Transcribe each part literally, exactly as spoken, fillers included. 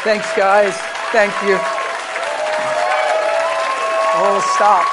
Thanks, guys. Thank you. Oh, stop.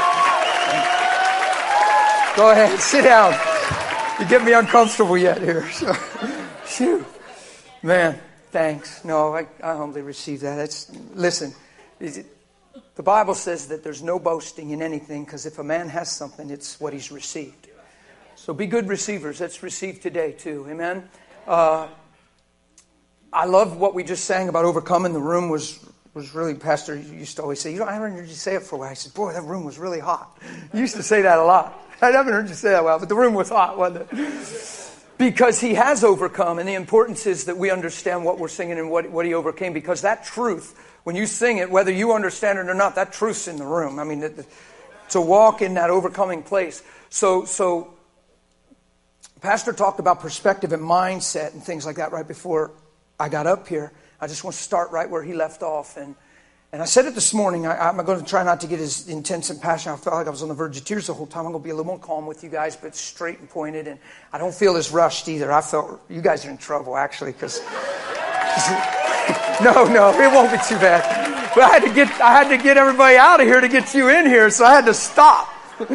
Go ahead. Sit down. You get me uncomfortable yet here. So, phew. Man, thanks. No, I, I humbly receive that. It's, listen, it, the Bible says that there's no boasting in anything, because if a man has something, it's what he's received. So be good receivers. Let's receive today too. Amen. Uh, I love what we just sang about overcoming. The room was was really, Pastor used to always say, you know, I haven't heard you say it for a while. I said, boy, that room was really hot. You used to say that a lot. I haven't heard you say that well, but the room was hot, wasn't it? Because he has overcome, and the importance is that we understand what we're singing and what, what he overcame, because that truth, when you sing it, whether you understand it or not, that truth's in the room. I mean, it, to walk in that overcoming place. So, so, Pastor talked about perspective and mindset and things like that right before I got up here. I just want to start right where he left off. And and I said it this morning. I, I'm going to try not to get as intense and passionate. I felt like I was on the verge of tears the whole time. I'm going to be a little more calm with you guys, but straight and pointed. And I don't feel as rushed either. I felt, you guys are in trouble, actually, because... no, no, it won't be too bad. But I had to get I had to get everybody out of here to get you in here, so I had to stop.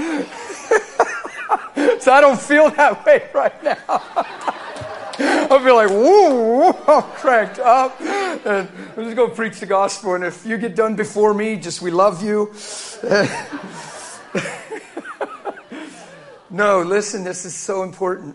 So I don't feel that way right now. I feel like, woo, I'm cranked up. And I'm just going to preach the gospel. And if you get done before me, just we love you. No, listen, this is so important.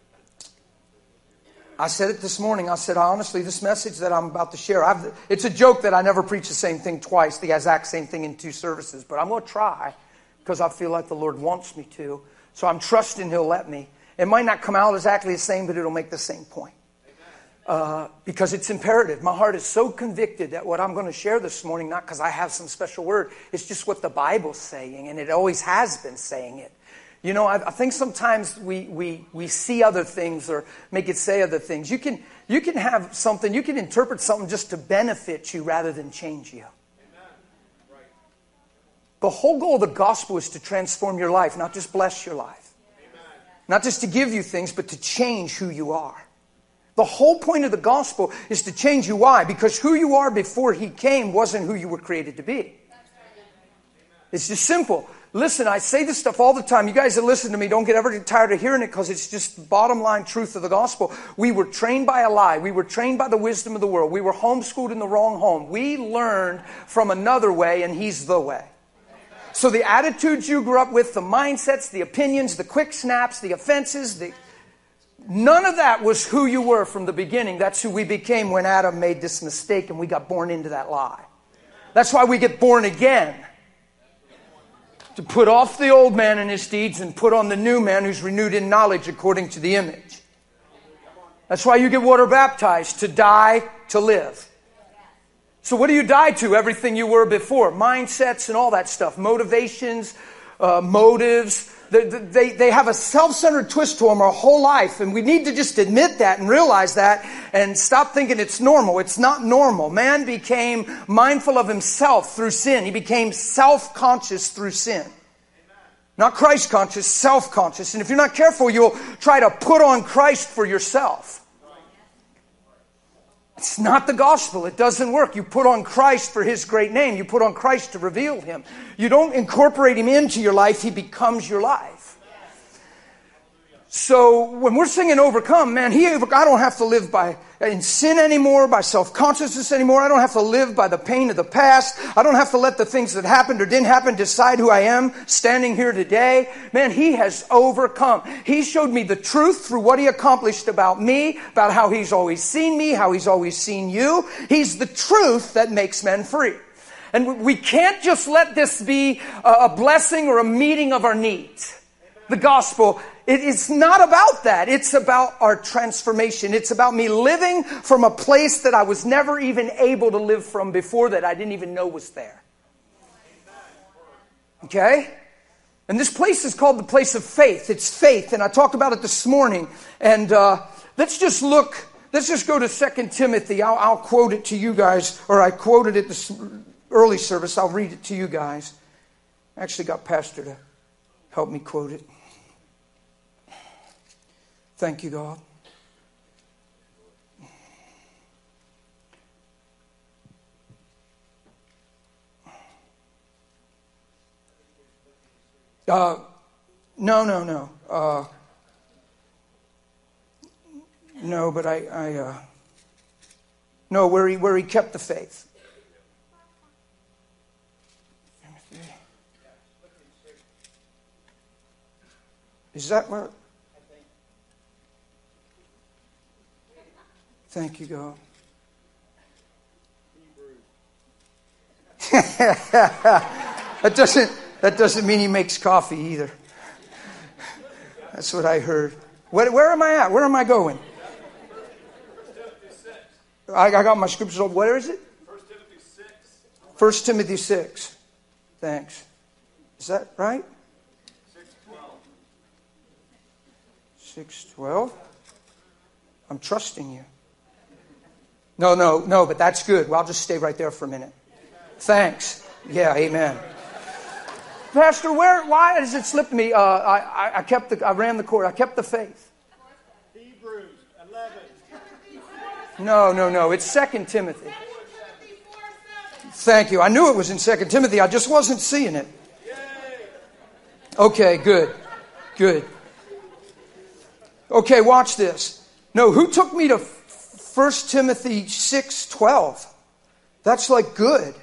I said it this morning. I said, honestly, this message that I'm about to share, I've, it's a joke that I never preach the same thing twice, the exact same thing in two services. But I'm going to try, because I feel like the Lord wants me to. So I'm trusting He'll let me. It might not come out exactly the same, but it'll make the same point. Uh, because it's imperative. My heart is so convicted that what I'm going to share this morning, not because I have some special word, it's just what the Bible's saying, and it always has been saying it. You know, I, I think sometimes we, we, we see other things or make it say other things. You can, you can have something, you can interpret something just to benefit you rather than change you. The whole goal of the gospel is to transform your life, not just bless your life. Not just to give you things, but to change who you are. The whole point of the gospel is to change you. Why? Because who you are before He came wasn't who you were created to be. It's just simple. Listen, I say this stuff all the time. You guys that listen to me, don't get ever tired of hearing it, because it's just the bottom line truth of the gospel. We were trained by a lie. We were trained by the wisdom of the world. We were homeschooled in the wrong home. We learned from another way, and He's the way. So the attitudes you grew up with, the mindsets, the opinions, the quick snaps, the offenses, the, none of that was who you were from the beginning. That's who we became when Adam made this mistake and we got born into that lie. That's why we get born again. To put off the old man and his deeds and put on the new man who's renewed in knowledge according to the image. That's why you get water baptized, to die, to live. So what do you die to? Everything you were before. Mindsets and all that stuff. Motivations, uh, motives. They, they, they have a self-centered twist to them our whole life. And we need to just admit that and realize that and stop thinking it's normal. It's not normal. Man became mindful of himself through sin. He became self-conscious through sin. Not Christ-conscious, self-conscious. And if you're not careful, you'll try to put on Christ for yourself. It's not the gospel. It doesn't work. You put on Christ for His great name. You put on Christ to reveal Him. You don't incorporate Him into your life. He becomes your life. So when we're singing overcome, man, he, I don't have to live by in sin anymore, by self-consciousness anymore. I don't have to live by the pain of the past. I don't have to let the things that happened or didn't happen decide who I am standing here today. Man, He has overcome. He showed me the truth through what He accomplished about me, about how He's always seen me, how He's always seen you. He's the truth that makes men free. And we can't just let this be a blessing or a meeting of our needs. The gospel, it, it's not about that. It's about our transformation. It's about me living from a place that I was never even able to live from before, that I didn't even know was there. Okay? And this place is called the place of faith. It's faith. And I talked about it this morning. And uh, let's just look, let's just go to Second Timothy. I'll, I'll quote it to you guys, or I quoted it this early service. I'll read it to you guys. I actually got Pastor to help me quote it. Thank you, God. Uh, no, no, no. Uh, no, but I, I uh, no, where he where he kept the faith. Is that where? Thank you, God. that doesn't that doesn't mean he makes coffee either. That's what I heard. Where, where am I at? Where am I going? I, I got my scriptures open. Where is it? First Timothy six. First Timothy six. Thanks. Is that right? six twelve. six twelve. I'm trusting you. No, no, no, but that's good. Well, I'll just stay right there for a minute. Thanks. Yeah, amen. Pastor, where? Why does it slip me? Uh, I, I kept the. I ran the court. I kept the faith. Hebrews eleven. No, no, no. It's Second Timothy. Thank you. I knew it was in Second Timothy. I just wasn't seeing it. Okay, good, good. Okay, watch this. No, who took me to First Timothy six twelve? That's like good.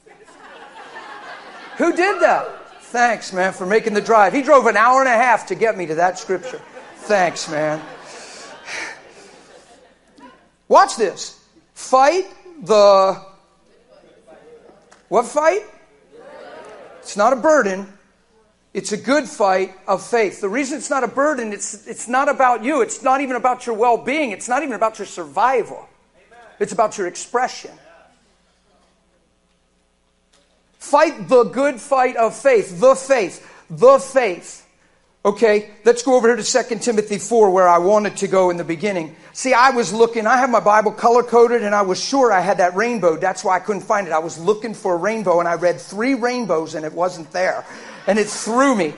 Who did that? Thanks, man, for making the drive. He drove an hour and a half to get me to that scripture. Thanks, man. Watch this. Fight the... What fight? It's not a burden. It's a good fight of faith. The reason it's not a burden, it's, it's not about you. It's not even about your well-being. It's not even about your survival. It's about your expression. Fight the good fight of faith. The faith. The faith. Okay, let's go over here to Second Timothy four where I wanted to go in the beginning. See, I was looking, I have my Bible color-coded and I was sure I had that rainbow. That's why I couldn't find it. I was looking for a rainbow and I read three rainbows and it wasn't there. And it threw me.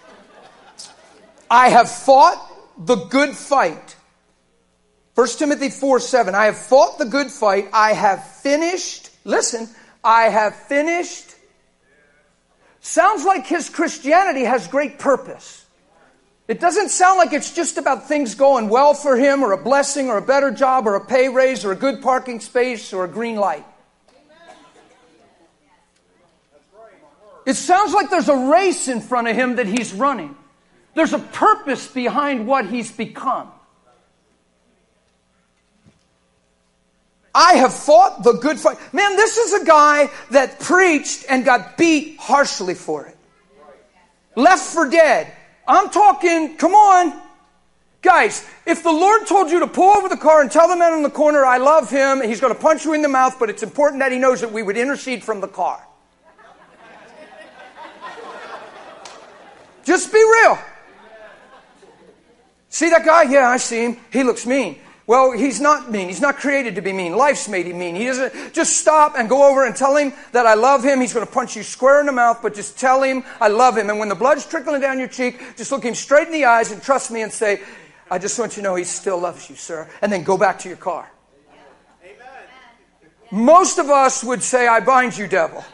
I have fought the good fight. First Timothy four seven. I have fought the good fight. I have finished. Listen, I have finished. Sounds like his Christianity has great purpose. It doesn't sound like it's just about things going well for him or a blessing or a better job or a pay raise or a good parking space or a green light. It sounds like there's a race in front of him that he's running. There's a purpose behind what he's become. I have fought the good fight. Man, this is a guy that preached and got beat harshly for it. Left for dead. I'm talking, come on. Guys, if the Lord told you to pull over the car and tell the man in the corner, I love him, he's going to punch you in the mouth, but it's important that he knows that we would intercede from the car. Just be real. See that guy? Yeah, I see him. He looks mean. Well, he's not mean. He's not created to be mean. Life's made him mean. He doesn't just stop and go over and tell him that I love him. He's going to punch you square in the mouth, but just tell him I love him. And when the blood's trickling down your cheek, just look him straight in the eyes and trust me and say, I just want you to know he still loves you, sir. And then go back to your car. Amen. Most of us would say, I bind you, devil.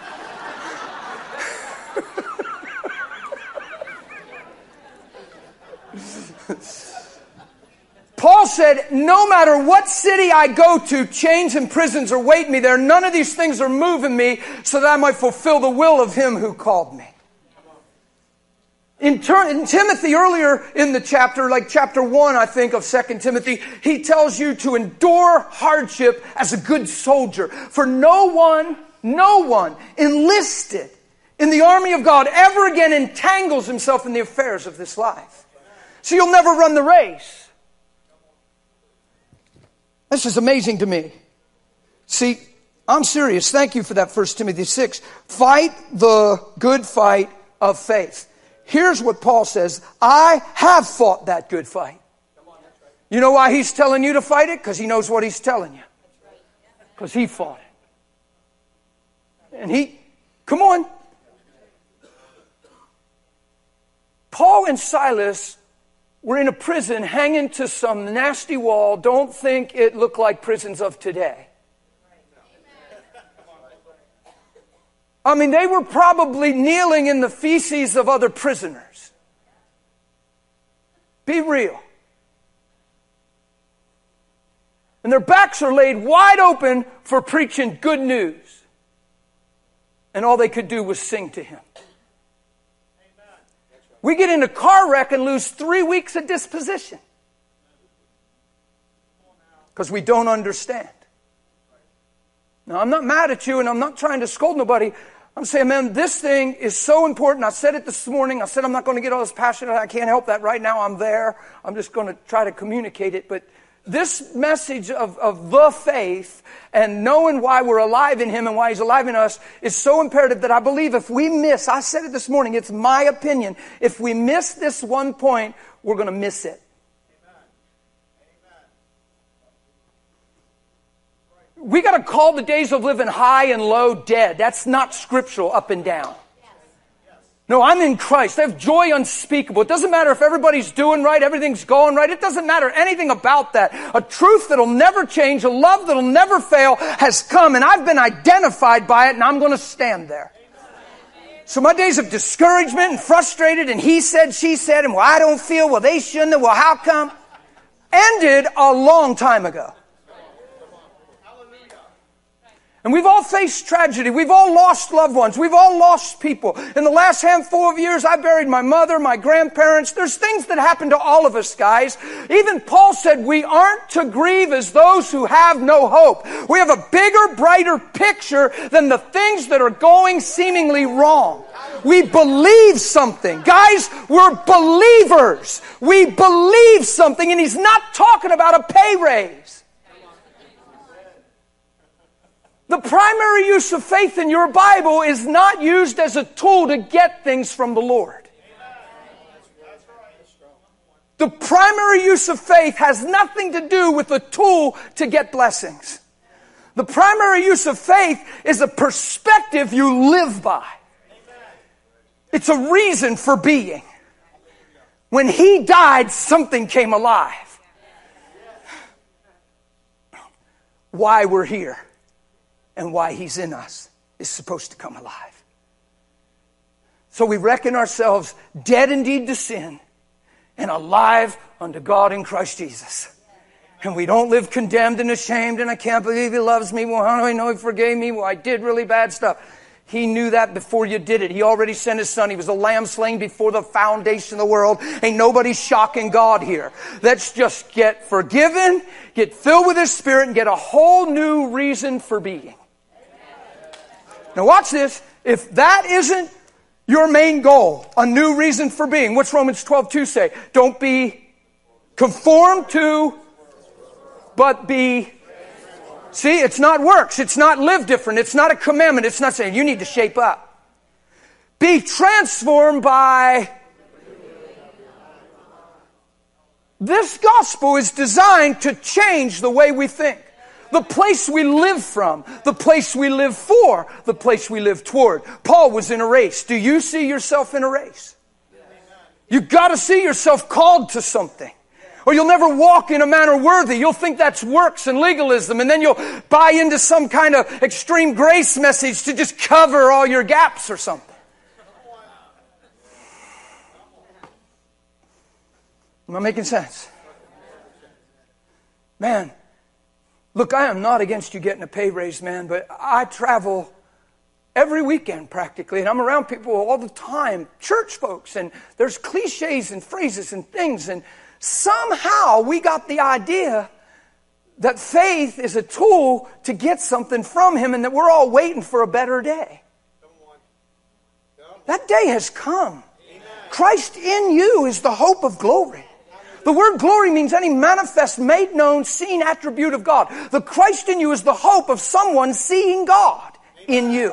Paul said, no matter what city I go to, chains and prisons are waiting me there. None of these things are moving me so that I might fulfill the will of him who called me. In, ter- in Timothy, earlier in the chapter, like chapter one, I think, of Second Timothy, he tells you to endure hardship as a good soldier. For no one, no one enlisted in the army of God ever again entangles himself in the affairs of this life. So you'll never run the race. This is amazing to me. See, I'm serious. Thank you for that First Timothy six. Fight the good fight of faith. Here's what Paul says. I have fought that good fight. You know why he's telling you to fight it? Because he knows what he's telling you. Because he fought it. And he, come on. Paul and Silas were in a prison hanging to some nasty wall. Don't think it looked like prisons of today. I mean, they were probably kneeling in the feces of other prisoners. Be real. And their backs are laid wide open for preaching good news. And all they could do was sing to him. We get in a car wreck and lose three weeks of disposition. Because we don't understand. Now, I'm not mad at you and I'm not trying to scold nobody. I'm saying, man, this thing is so important. I said it this morning. I said I'm not going to get all this passionate. I can't help that right now. I'm there. I'm just going to try to communicate it. But this message of, of the faith and knowing why we're alive in Him and why He's alive in us is so imperative that I believe if we miss, I said it this morning, it's my opinion, if we miss this one point, we're going to miss it. We got to call the days of living high and low dead. That's not scriptural, up and down. No, I'm in Christ. I have joy unspeakable. It doesn't matter if everybody's doing right, everything's going right. It doesn't matter anything about that. A truth that'll never change, a love that'll never fail has come, and I've been identified by it, and I'm going to stand there. So my days of discouragement and frustrated and he said, she said, and well, I don't feel, well, they shouldn't have, well, how come? Ended a long time ago. And we've all faced tragedy. We've all lost loved ones. We've all lost people. In the last handful of years, I buried my mother, my grandparents. There's things that happen to all of us, guys. Even Paul said we aren't to grieve as those who have no hope. We have a bigger, brighter picture than the things that are going seemingly wrong. We believe something. Guys, we're believers. We believe something, and he's not talking about a pay raise. The primary use of faith in your Bible is not used as a tool to get things from the Lord. The primary use of faith has nothing to do with a tool to get blessings. The primary use of faith is a perspective you live by. It's a reason for being. When He died, something came alive. Why we're here and why He's in us is supposed to come alive. So we reckon ourselves dead indeed to sin and alive unto God in Christ Jesus. And we don't live condemned and ashamed and I can't believe He loves me. Well, how do I know He forgave me? Well, I did really bad stuff. He knew that before you did it. He already sent His Son. He was a lamb slain before the foundation of the world. Ain't nobody shocking God here. Let's just get forgiven, get filled with His Spirit, and get a whole new reason for being. Now watch this. If that isn't your main goal, a new reason for being, what's Romans twelve two say? Don't be conformed to, but be. See, it's not works. It's not live different. It's not a commandment. It's not saying you need to shape up. Be transformed by. This gospel is designed to change the way we think. The place we live from, the place we live for, the place we live toward. Paul was in a race. Do you see yourself in a race? You've got to see yourself called to something. Or you'll never walk in a manner worthy. You'll think that's works and legalism, and then you'll buy into some kind of extreme grace message to just cover all your gaps or something. Am I making sense? Man, look, I am not against you getting a pay raise, man, but I travel every weekend practically, and I'm around people all the time, church folks, and there's cliches and phrases and things, and somehow we got the idea that faith is a tool to get something from Him and that we're all waiting for a better day. That day has come. Christ in you is the hope of glory. The word glory means any manifest, made known, seen attribute of God. The Christ in you is the hope of someone seeing God in you.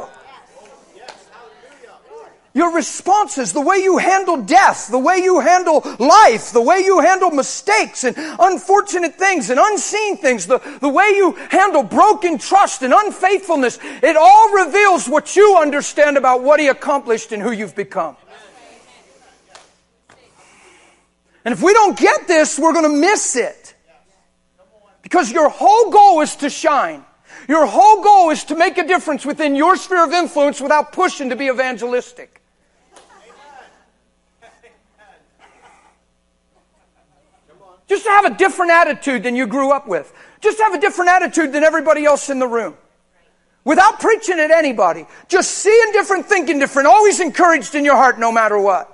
Your responses, the way you handle death, the way you handle life, the way you handle mistakes and unfortunate things and unseen things, the, the way you handle broken trust and unfaithfulness, it all reveals what you understand about what He accomplished and who you've become. And if we don't get this, we're going to miss it. Because your whole goal is to shine. Your whole goal is to make a difference within your sphere of influence without pushing to be evangelistic. Just to have a different attitude than you grew up with. Just have a different attitude than everybody else in the room. Without preaching at anybody. Just seeing different, thinking different. Always encouraged in your heart no matter what.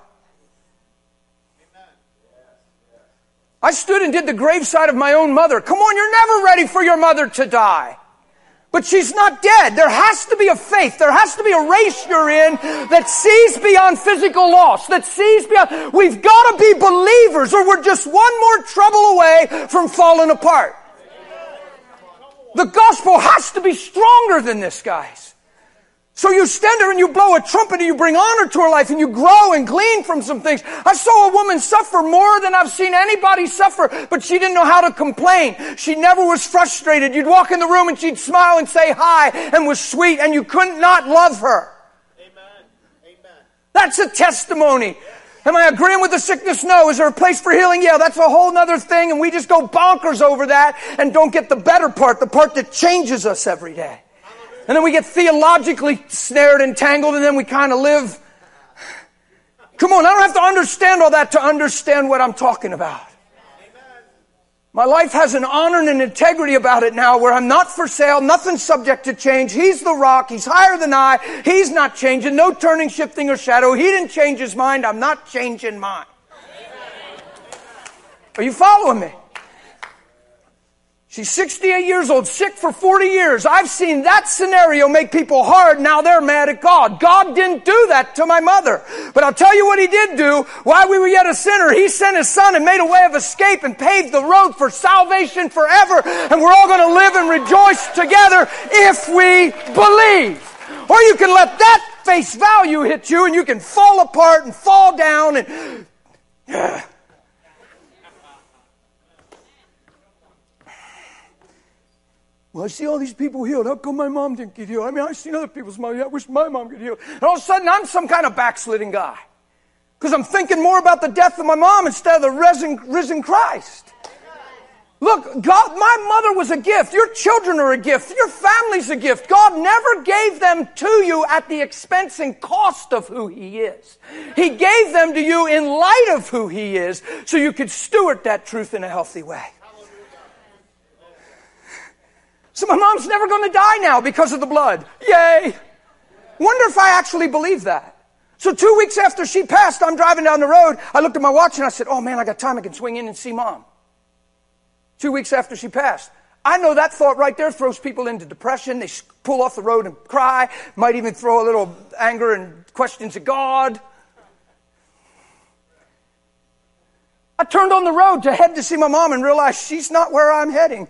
I stood and did the graveside of my own mother. Come on, you're never ready for your mother to die. But she's not dead. There has to be a faith. There has to be a race you're in that sees beyond physical loss. That sees beyond. We've got to be believers or we're just one more trouble away from falling apart. The gospel has to be stronger than this, guys. So you stand there and you blow a trumpet and you bring honor to her life and you grow and glean from some things. I saw a woman suffer more than I've seen anybody suffer, but she didn't know how to complain. She never was frustrated. You'd walk in the room and she'd smile and say hi and was sweet and you could not love her. Amen. Amen. That's a testimony. Am I agreeing with the sickness? No. Is there a place for healing? Yeah, that's a whole other thing and we just go bonkers over that and don't get the better part, the part that changes us every day. And then we get theologically snared and tangled and then we kind of live. Come on, I don't have to understand all that to understand what I'm talking about. My life has an honor and an integrity about it now where I'm not for sale, nothing's subject to change. He's the rock, He's higher than I, He's not changing, no turning, shifting, or shadow. He didn't change His mind, I'm not changing mine. Are you following me? She's sixty-eight years old, sick for forty years. I've seen that scenario make people hard. Now they're mad at God. God didn't do that to my mother. But I'll tell you what He did do. While we were yet a sinner, He sent His Son and made a way of escape and paved the road for salvation forever. And we're all going to live and rejoice together if we believe. Or you can let that face value hit you and you can fall apart and fall down and... Uh, Well, I see all these people healed. How come my mom didn't get healed? I mean, I've seen other people's mom. I wish my mom get healed. And all of a sudden, I'm some kind of backsliding guy. Because I'm thinking more about the death of my mom instead of the risen, risen Christ. Look, God, my mother was a gift. Your children are a gift. Your family's a gift. God never gave them to you at the expense and cost of who He is. He gave them to you in light of who He is so you could steward that truth in a healthy way. So my mom's never going to die now because of the blood. Yay. Wonder if I actually believe that. So two weeks after she passed, I'm driving down the road. I looked at my watch and I said, oh man, I got time. I can swing in and see Mom. Two weeks after she passed. I know that thought right there throws people into depression. They pull off the road and cry. Might even throw a little anger and questions at God. I turned on the road to head to see my mom and realized she's not where I'm heading.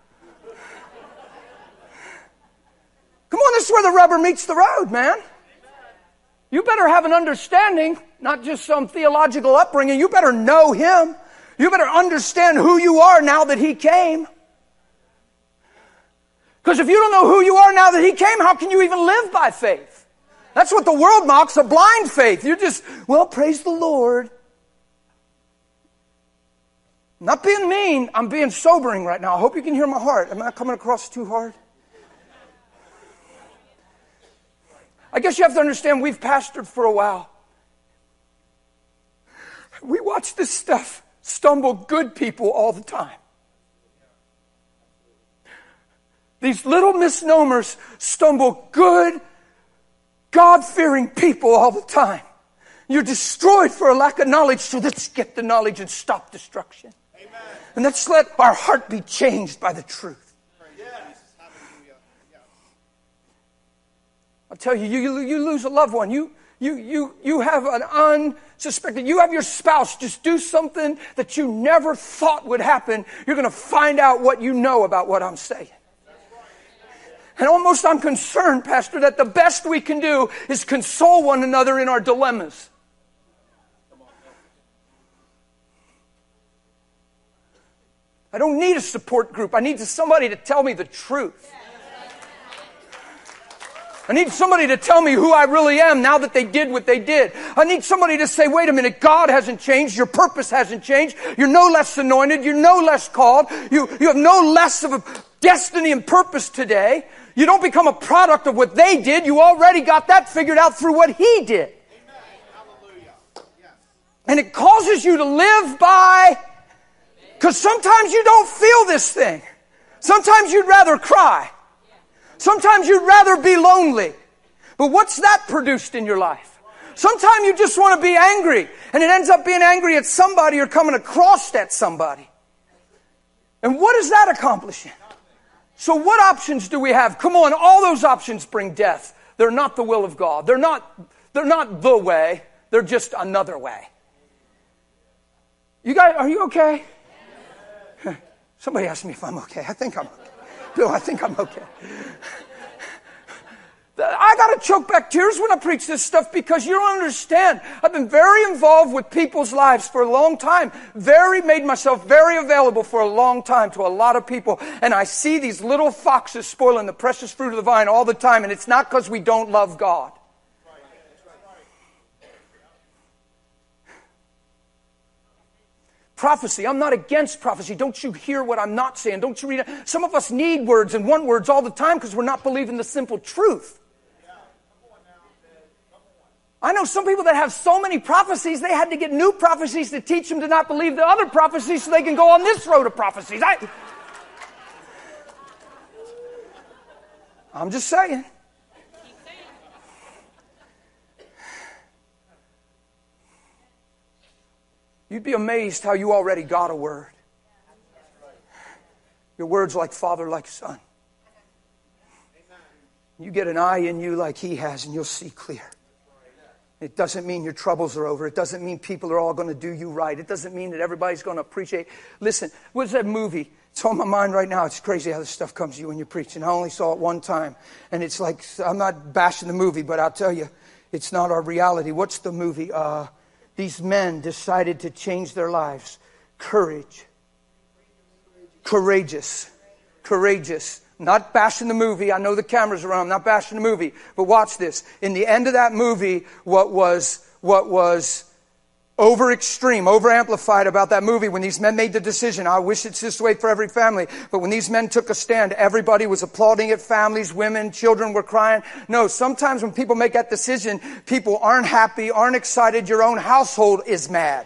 Come on, this is where the rubber meets the road, man. You better have an understanding, not just some theological upbringing. You better know Him. You better understand who you are now that He came. Because if you don't know who you are now that He came, how can you even live by faith? That's what the world mocks, a blind faith. You just, well, praise the Lord. I'm not being mean, I'm being sobering right now. I hope you can hear my heart. Am I coming across too hard? I guess you have to understand we've pastored for a while. We watch this stuff stumble good people all the time. These little misnomers stumble good, God-fearing people all the time. You're destroyed for a lack of knowledge, so let's get the knowledge and stop destruction. Amen. And let's let our heart be changed by the truth. I'll tell you, you, you lose a loved one. You, you, you, you have an unsuspected, you have your spouse just do something that you never thought would happen. You're going to find out what you know about what I'm saying. And almost I'm concerned, Pastor, that the best we can do is console one another in our dilemmas. I don't need a support group. I need somebody to tell me the truth. I need somebody to tell me who I really am now that they did what they did. I need somebody to say, wait a minute, God hasn't changed. Your purpose hasn't changed. You're no less anointed. You're no less called. You, you have no less of a destiny and purpose today. You don't become a product of what they did. You already got that figured out through what He did. And it causes you to live by, because sometimes you don't feel this thing. Sometimes you'd rather cry. Sometimes you'd rather be lonely. But what's that produced in your life? Sometimes you just want to be angry, and it ends up being angry at somebody or coming across at somebody. And what is that accomplishing? So what options do we have? Come on, all those options bring death. They're not the will of God. They're not, they're not the way. They're just another way. You guys, are you okay? Somebody asked me if I'm okay. I think I'm okay. Bill, I think I'm okay. I got to choke back tears when I preach this stuff because you don't understand. I've been very involved with people's lives for a long time. Very, made myself very available for a long time to a lot of people. And I see these little foxes spoiling the precious fruit of the vine all the time. And it's not because we don't love God. Prophecy. I'm not against prophecy. Don't you hear what I'm not saying? Don't you read it? Some of us need words and want words all the time because we're not believing the simple truth. I know some people that have so many prophecies, they had to get new prophecies to teach them to not believe the other prophecies so they can go on this road of prophecies. I, I'm just saying. You'd be amazed how you already got a word. Your word's like Father, like Son. You get an eye in you like He has and you'll see clear. It doesn't mean your troubles are over. It doesn't mean people are all going to do you right. It doesn't mean that everybody's going to appreciate. Listen, what's that movie? It's on my mind right now. It's crazy how this stuff comes to you when you're preaching. I only saw it one time. And it's like, I'm not bashing the movie, but I'll tell you, it's not our reality. What's the movie? Uh... These men decided to change their lives. Courage. Courageous. Courageous. Not bashing the movie. I know the camera's around. I'm not bashing the movie. But watch this. In the end of that movie, what was, what was over extreme, over amplified about that movie, when these men made the decision, I wish it's this way for every family, but when these men took a stand, everybody was applauding it. Families, women, children were crying. No, sometimes when people make that decision, people aren't happy, aren't excited. Your own household is mad.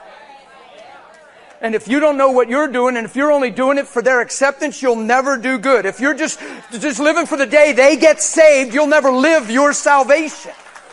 And if you don't know what you're doing, and if you're only doing it for their acceptance, you'll never do good. If you're just, just living for the day they get saved, you'll never live your salvation.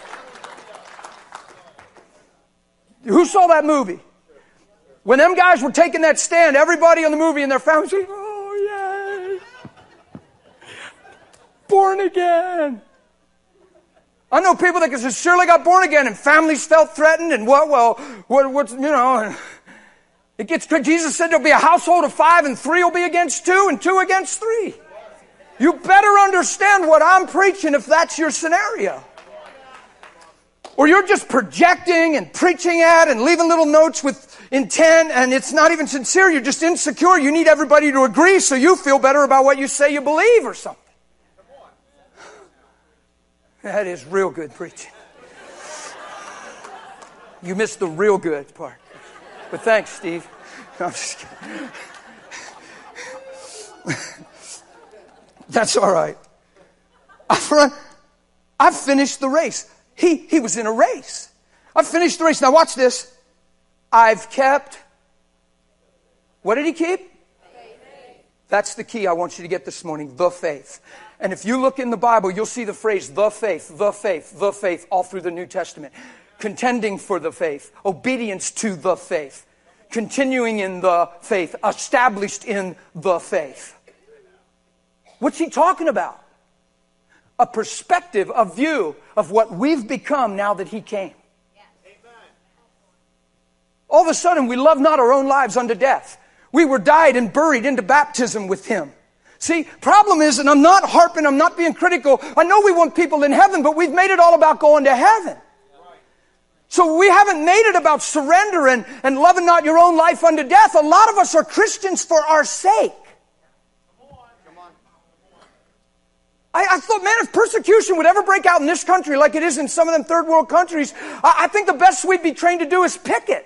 Who saw that movie? When them guys were taking that stand, everybody in the movie and their families were, oh, yay. Born again. I know people that surely got born again and families felt threatened and what, well, what, what's, you know, it gets, Jesus said there'll be a household of five and three will be against two and two against three. You better understand what I'm preaching if that's your scenario. Or you're just projecting and preaching at and leaving little notes with intent and it's not even sincere. You're just insecure. You need everybody to agree so you feel better about what you say you believe or something. That is real good preaching. You missed the real good part. But thanks, Steve. No, I'm just kidding. That's all right. I've run, I've finished the race. He, he was in a race. I've finished the race. Now watch this. I've kept. What did he keep? Faith. That's the key I want you to get this morning. The faith. And if you look in the Bible, you'll see the phrase, the faith, the faith, the faith, all through the New Testament. Contending for the faith. Obedience to the faith. Continuing in the faith. Established in the faith. What's he talking about? A perspective, a view of what we've become now that he came. All of a sudden, we love not our own lives unto death. We were died and buried into baptism with him. See, problem is, and I'm not harping, I'm not being critical. I know we want people in heaven, but we've made it all about going to heaven. So we haven't made it about surrender and, and loving not your own life unto death. A lot of us are Christians for our sake. I, I thought, man, if persecution would ever break out in this country like it is in some of them third world countries, I, I think the best we'd be trained to do is picket.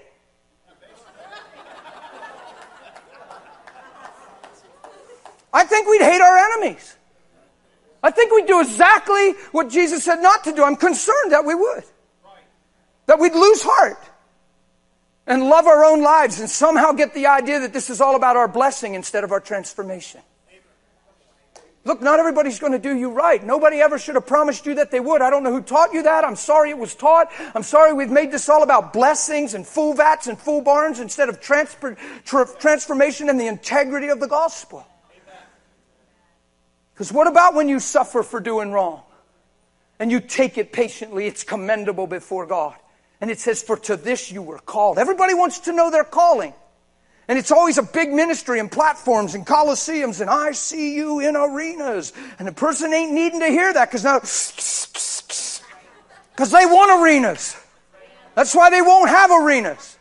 I think we'd hate our enemies. I think we'd do exactly what Jesus said not to do. I'm concerned that we would. That we'd lose heart and love our own lives and somehow get the idea that this is all about our blessing instead of our transformation. Look, not everybody's going to do you right. Nobody ever should have promised you that they would. I don't know who taught you that. I'm sorry it was taught. I'm sorry we've made this all about blessings and fool vats and fool barns instead of transfer, tra- transformation and the integrity of the gospel. Because what about when you suffer for doing wrong and you take it patiently? It's commendable before God. And it says, for to this you were called. Everybody wants to know their calling. And it's always a big ministry and platforms and coliseums and I see you in arenas. And the person ain't needing to hear that because now, because they want arenas. That's why they won't have arenas.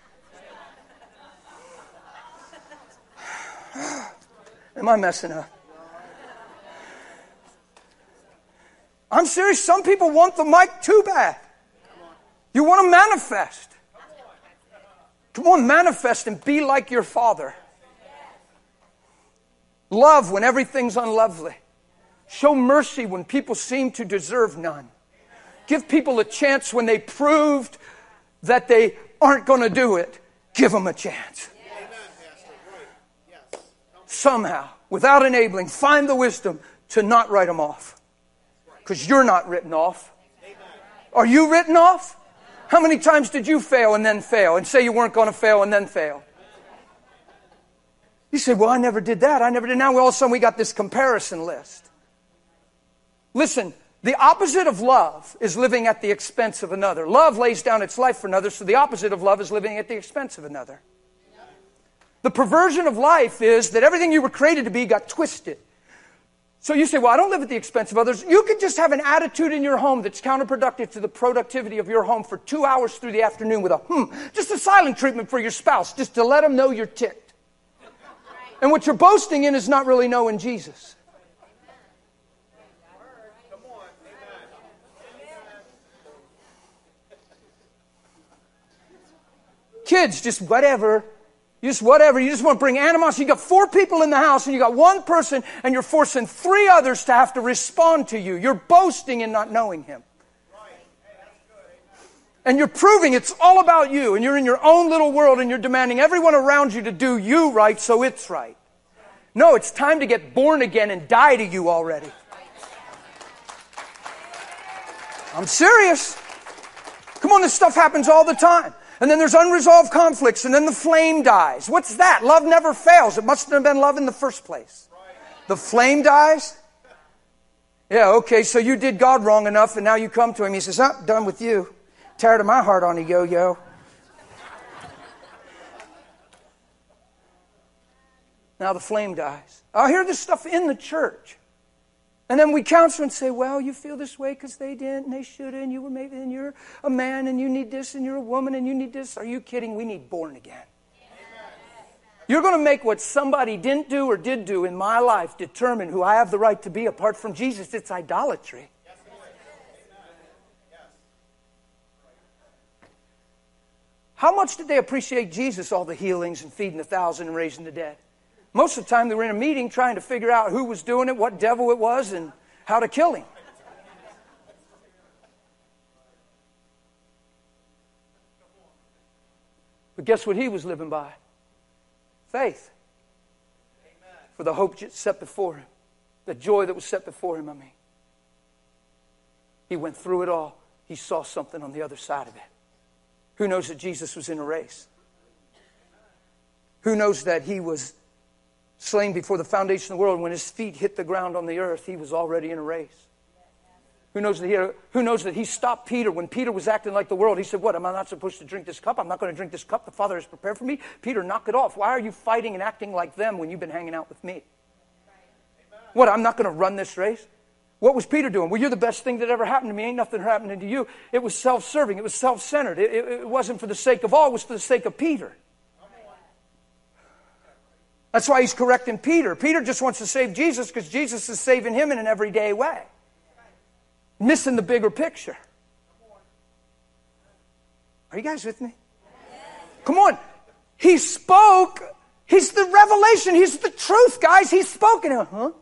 Am I messing up? I'm serious. Some people want the mic too bad. You want to manifest. Come on, manifest and be like your Father. Love when everything's unlovely. Show mercy when people seem to deserve none. Give people a chance when they proved that they aren't going to do it. Give them a chance. Somehow, without enabling, find the wisdom to not write them off. Because you're not written off. Are you written off? How many times did you fail and then fail and say you weren't going to fail and then fail? You say, well, I never did that. I never did. Now all of a sudden we got this comparison list. Listen, the opposite of love is living at the expense of another. Love lays down its life for another, so the opposite of love is living at the expense of another. The perversion of life is that everything you were created to be got twisted. So you say, well, I don't live at the expense of others. You could just have an attitude in your home that's counterproductive to the productivity of your home for two hours through the afternoon with a hmm, just a silent treatment for your spouse, just to let them know you're ticked. And what you're boasting in is not really knowing Jesus. Kids, just whatever. You just whatever. You just want to bring animosity. You got four people in the house and you got one person and you're forcing three others to have to respond to you. You're boasting in not knowing Him. And you're proving it's all about you and you're in your own little world and you're demanding everyone around you to do you right so it's right. No, it's time to get born again and die to you already. I'm serious. Come on, this stuff happens all the time. And then there's unresolved conflicts, and then the flame dies. What's that? Love never fails. It must have been love in the first place. The flame dies? Yeah, okay, so you did God wrong enough, and now you come to Him. He says, oh, done with you. Tired of my heart on a yo-yo. Now the flame dies. I hear this stuff in the church. And then we counsel and say, well, you feel this way because they didn't and they should and you were maybe, and you're a man and you need this and you're a woman and you need this. Are you kidding? We need born again. Amen. You're going to make what somebody didn't do or did do in my life determine who I have the right to be apart from Jesus. It's idolatry. Yes. How much did they appreciate Jesus, all the healings and feeding the thousand and raising the dead? Most of the time they were in a meeting trying to figure out who was doing it, what devil it was, and how to kill him. But guess what he was living by? Faith. For the hope set before him. The joy that was set before him, I mean. He went through it all. He saw something on the other side of it. Who knows that Jesus was in a race? Who knows that he was slain before the foundation of the world? When his feet hit the ground on the earth, he was already in a race. Who knows that he, who knows that he stopped Peter when Peter was acting like the world? He said, what, am I not supposed to drink this cup? I'm not going to drink this cup the Father has prepared for me. Peter, knock it off. Why are you fighting and acting like them when you've been hanging out with me? What, I'm not going to run this race? What was Peter doing? Well, you're the best thing that ever happened to me. Ain't nothing happening to you. It was self-serving. It was self-centered. It, it, it wasn't for the sake of all. It was for the sake of Peter. That's why he's correcting Peter. Peter just wants to save Jesus because Jesus is saving him in an everyday way. missing the bigger picture. Are you guys with me? Come on. He spoke. He's the revelation. He's the truth, guys. He's spoken. Huh?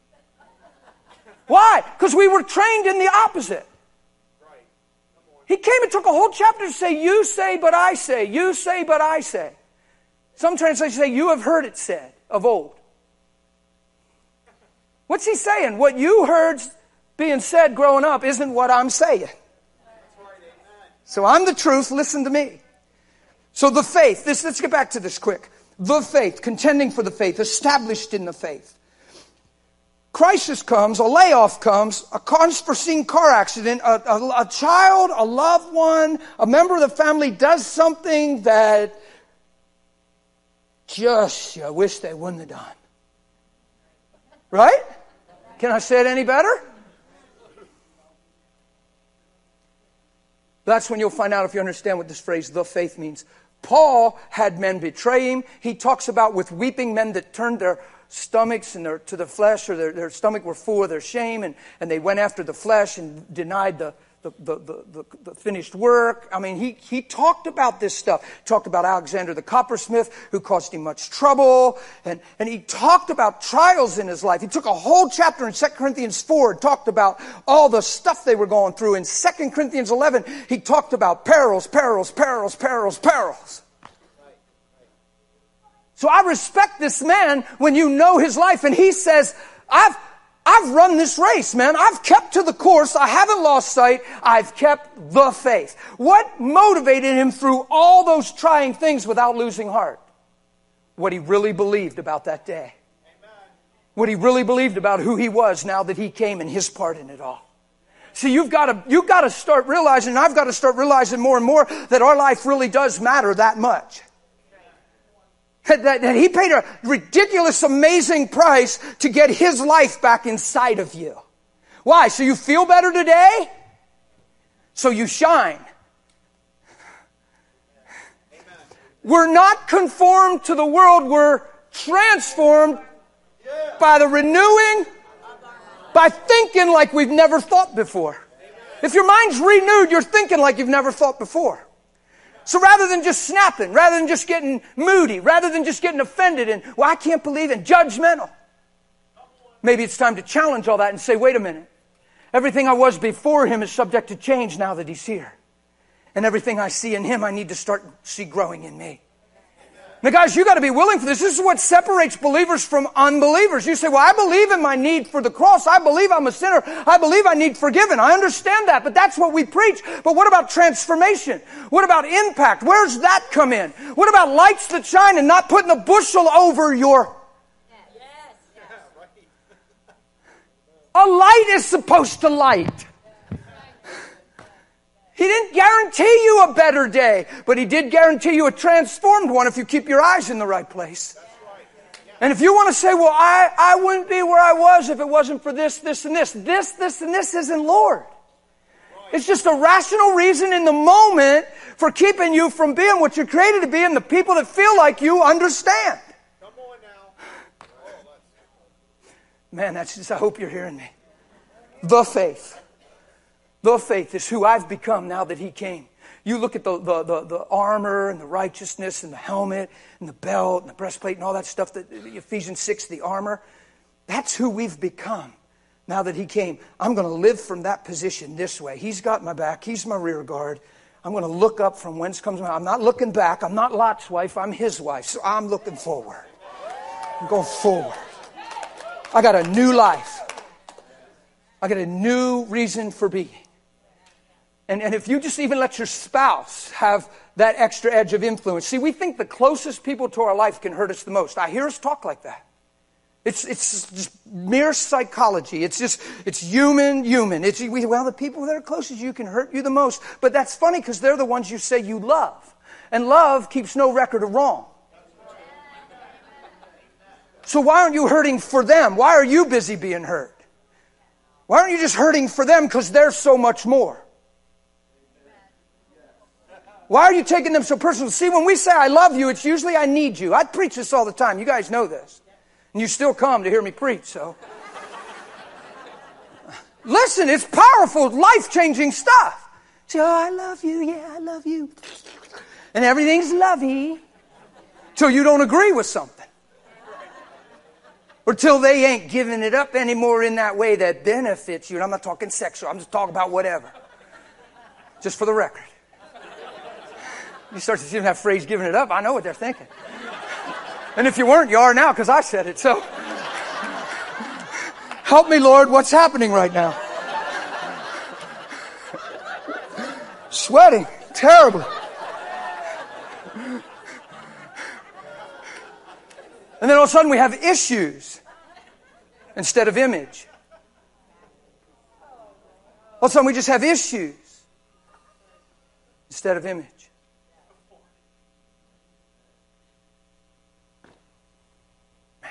Why? Because we were trained in the opposite. He came and took a whole chapter to say, you say, but I say. You say, but I say. Some translations say, you have heard it said of old. What's he saying? What you heard being said growing up isn't what I'm saying. So I'm the truth. Listen to me. So the faith. This, let's get back to this quick. The faith, contending for the faith, established in the faith. Crisis comes, a layoff comes, a unforeseen car accident, a, a, a child, a loved one, a member of the family does something that just you wish they wouldn't have done. Right? Can I say it any better? That's when you'll find out if you understand what this phrase, the faith, means. Paul had men betray him. He talks about with weeping men that turned their stomachs and their, to the flesh, or their, their stomach were full of their shame, and, and they went after the flesh and denied the, the, the, the, the, the finished work. I mean, he, he talked about this stuff. He talked about Alexander the coppersmith, who caused him much trouble, and, and he talked about trials in his life. He took a whole chapter in Second Corinthians four and talked about all the stuff they were going through. In Second Corinthians eleven, he talked about perils, perils, perils, perils, perils. So I respect this man when you know his life, and he says, I've, I've run this race, man. I've kept to the course. I haven't lost sight. I've kept the faith. What motivated him through all those trying things without losing heart? What he really believed about that day. Amen. What he really believed about who he was now that he came and his part in it all. See, you've got to, you've got to start realizing, and I've got to start realizing more and more that our life really does matter that much. That, that he paid a ridiculous, amazing price to get his life back inside of you. Why? So you feel better today? So you shine. Amen. We're not conformed to the world. We're transformed yeah. by the renewing, by thinking like we've never thought before. Amen. If your mind's renewed, you're thinking like you've never thought before. So rather than just snapping, rather than just getting moody, rather than just getting offended and, well, I can't believe it, judgmental. Maybe it's time to challenge all that and say, wait a minute. Everything I was before him is subject to change now that he's here. And everything I see in him, I need to start see growing in me. Now, guys, you got to be willing for this. This is what separates believers from unbelievers. You say, well, I believe in my need for the cross. I believe I'm a sinner. I believe I need forgiven. I understand that, but that's what we preach. But what about transformation? What about impact? Where's that come in? What about lights that shine and not putting a bushel over your... Yes. Yes. A light is supposed to light. He didn't guarantee you a better day, but he did guarantee you a transformed one if you keep your eyes in the right place. And if you want to say, well, I, I wouldn't be where I was if it wasn't for this, this, and this. This, this, and this isn't Lord. It's just a rational reason in the moment for keeping you from being what you're created to be, and the people that feel like you understand. Come on now. Man, that's just, I hope you're hearing me. The faith. The faith is who I've become now that he came. You look at the, the, the, the armor and the righteousness and the helmet and the belt and the breastplate and all that stuff, that Ephesians six, the armor. That's who we've become now that he came. I'm going to live from that position this way. He's got my back. He's my rear guard. I'm going to look up from whence comes my... I'm not looking back. I'm not Lot's wife. I'm his wife. So I'm looking forward. I'm going forward. I got a new life. I got a new reason for being. And, and if you just even let your spouse have that extra edge of influence. See, we think the closest people to our life can hurt us the most. I hear us talk like that. It's it's just mere psychology. It's just, it's human, human. It's, we, well, the people that are closest to you can hurt you the most. But that's funny because they're the ones you say you love. And love keeps no record of wrong. So why aren't you hurting for them? Why are you busy being hurt? Why aren't you just hurting for them because they're so much more? Why are you taking them so personal? See, when we say I love you, it's usually I need you. I preach this all the time. You guys know this. And you still come to hear me preach, so. Listen, it's powerful, life-changing stuff. Say, oh, I love you. Yeah, I love you. And everything's lovey till you don't agree with something. Or till they ain't giving it up anymore in that way that benefits you. And I'm not talking sexual. I'm just talking about whatever. Just for the record. You start to see them that phrase, giving it up. I know what they're thinking. And if you weren't, you are now because I said it. So help me, Lord. What's happening right now? Sweating terribly. And then all of a sudden we have issues instead of image. All of a sudden we just have issues instead of image. Man.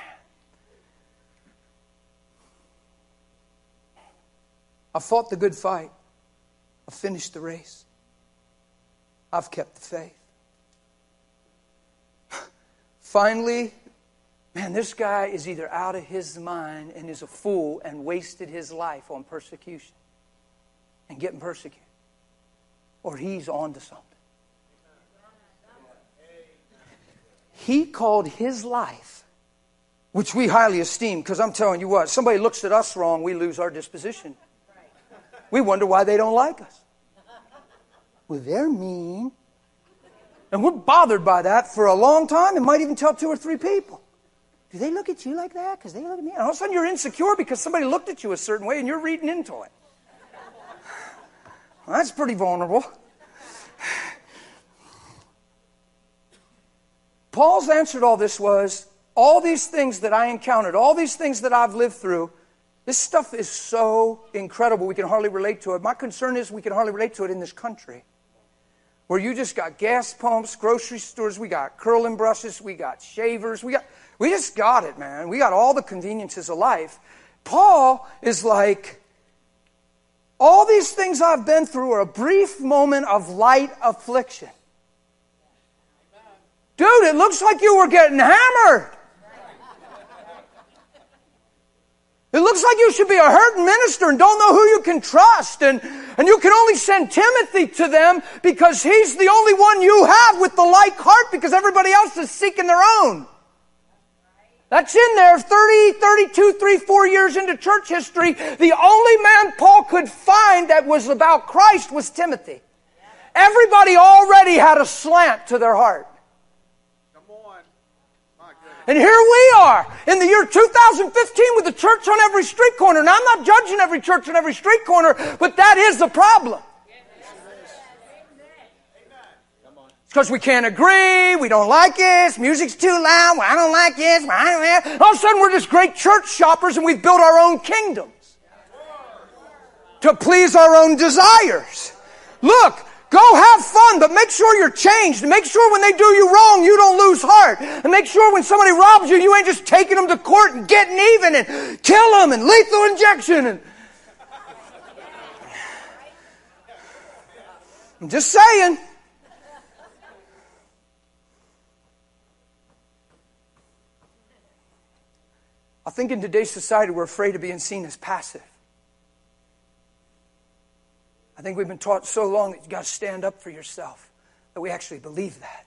I fought the good fight. I finished the race. I've kept the faith. Finally, man, this guy is either out of his mind and is a fool and wasted his life on persecution and getting persecuted. Or he's on to something. He called his life, which we highly esteem, because I'm telling you what, somebody looks at us wrong, we lose our disposition. We wonder why they don't like us. Well, they're mean. And we're bothered by that for a long time and might even tell two or three people. Do they look at you like that? Because they look at me. And all of a sudden you're insecure because somebody looked at you a certain way and you're reading into it. Well, that's pretty vulnerable. Paul's answer to all this was, all these things that I encountered, all these things that I've lived through, this stuff is so incredible we can hardly relate to it. My concern is we can hardly relate to it in this country. Where you just got gas pumps, grocery stores, we got curling brushes, we got shavers, we got... We just got it, man. We got all the conveniences of life. Paul is like, all these things I've been through are a brief moment of light affliction. Dude, it looks like you were getting hammered. It looks like you should be a hurting minister and don't know who you can trust. And, and you can only send Timothy to them because he's the only one you have with the like heart because everybody else is seeking their own. That's in there, thirty, thirty-two, three, four years into church history. The only man Paul could find that was about Christ was Timothy. Everybody already had a slant to their heart. Come on. My goodness. And here we are in the year two thousand fifteen with the church on every street corner. Now, I'm not judging every church on every street corner, but that is the problem. Because we can't agree, we don't like this, music's too loud, well, I don't like this, well, I don't like that. All of a sudden we're just great church shoppers and we've built our own kingdoms to please our own desires. Look, go have fun, but make sure you're changed. And make sure when they do you wrong, you don't lose heart. And make sure when somebody robs you, you ain't just taking them to court and getting even and kill them and lethal injection. And I'm just saying. I think in today's society we're afraid of being seen as passive. I think we've been taught so long that you've got to stand up for yourself that we actually believe that.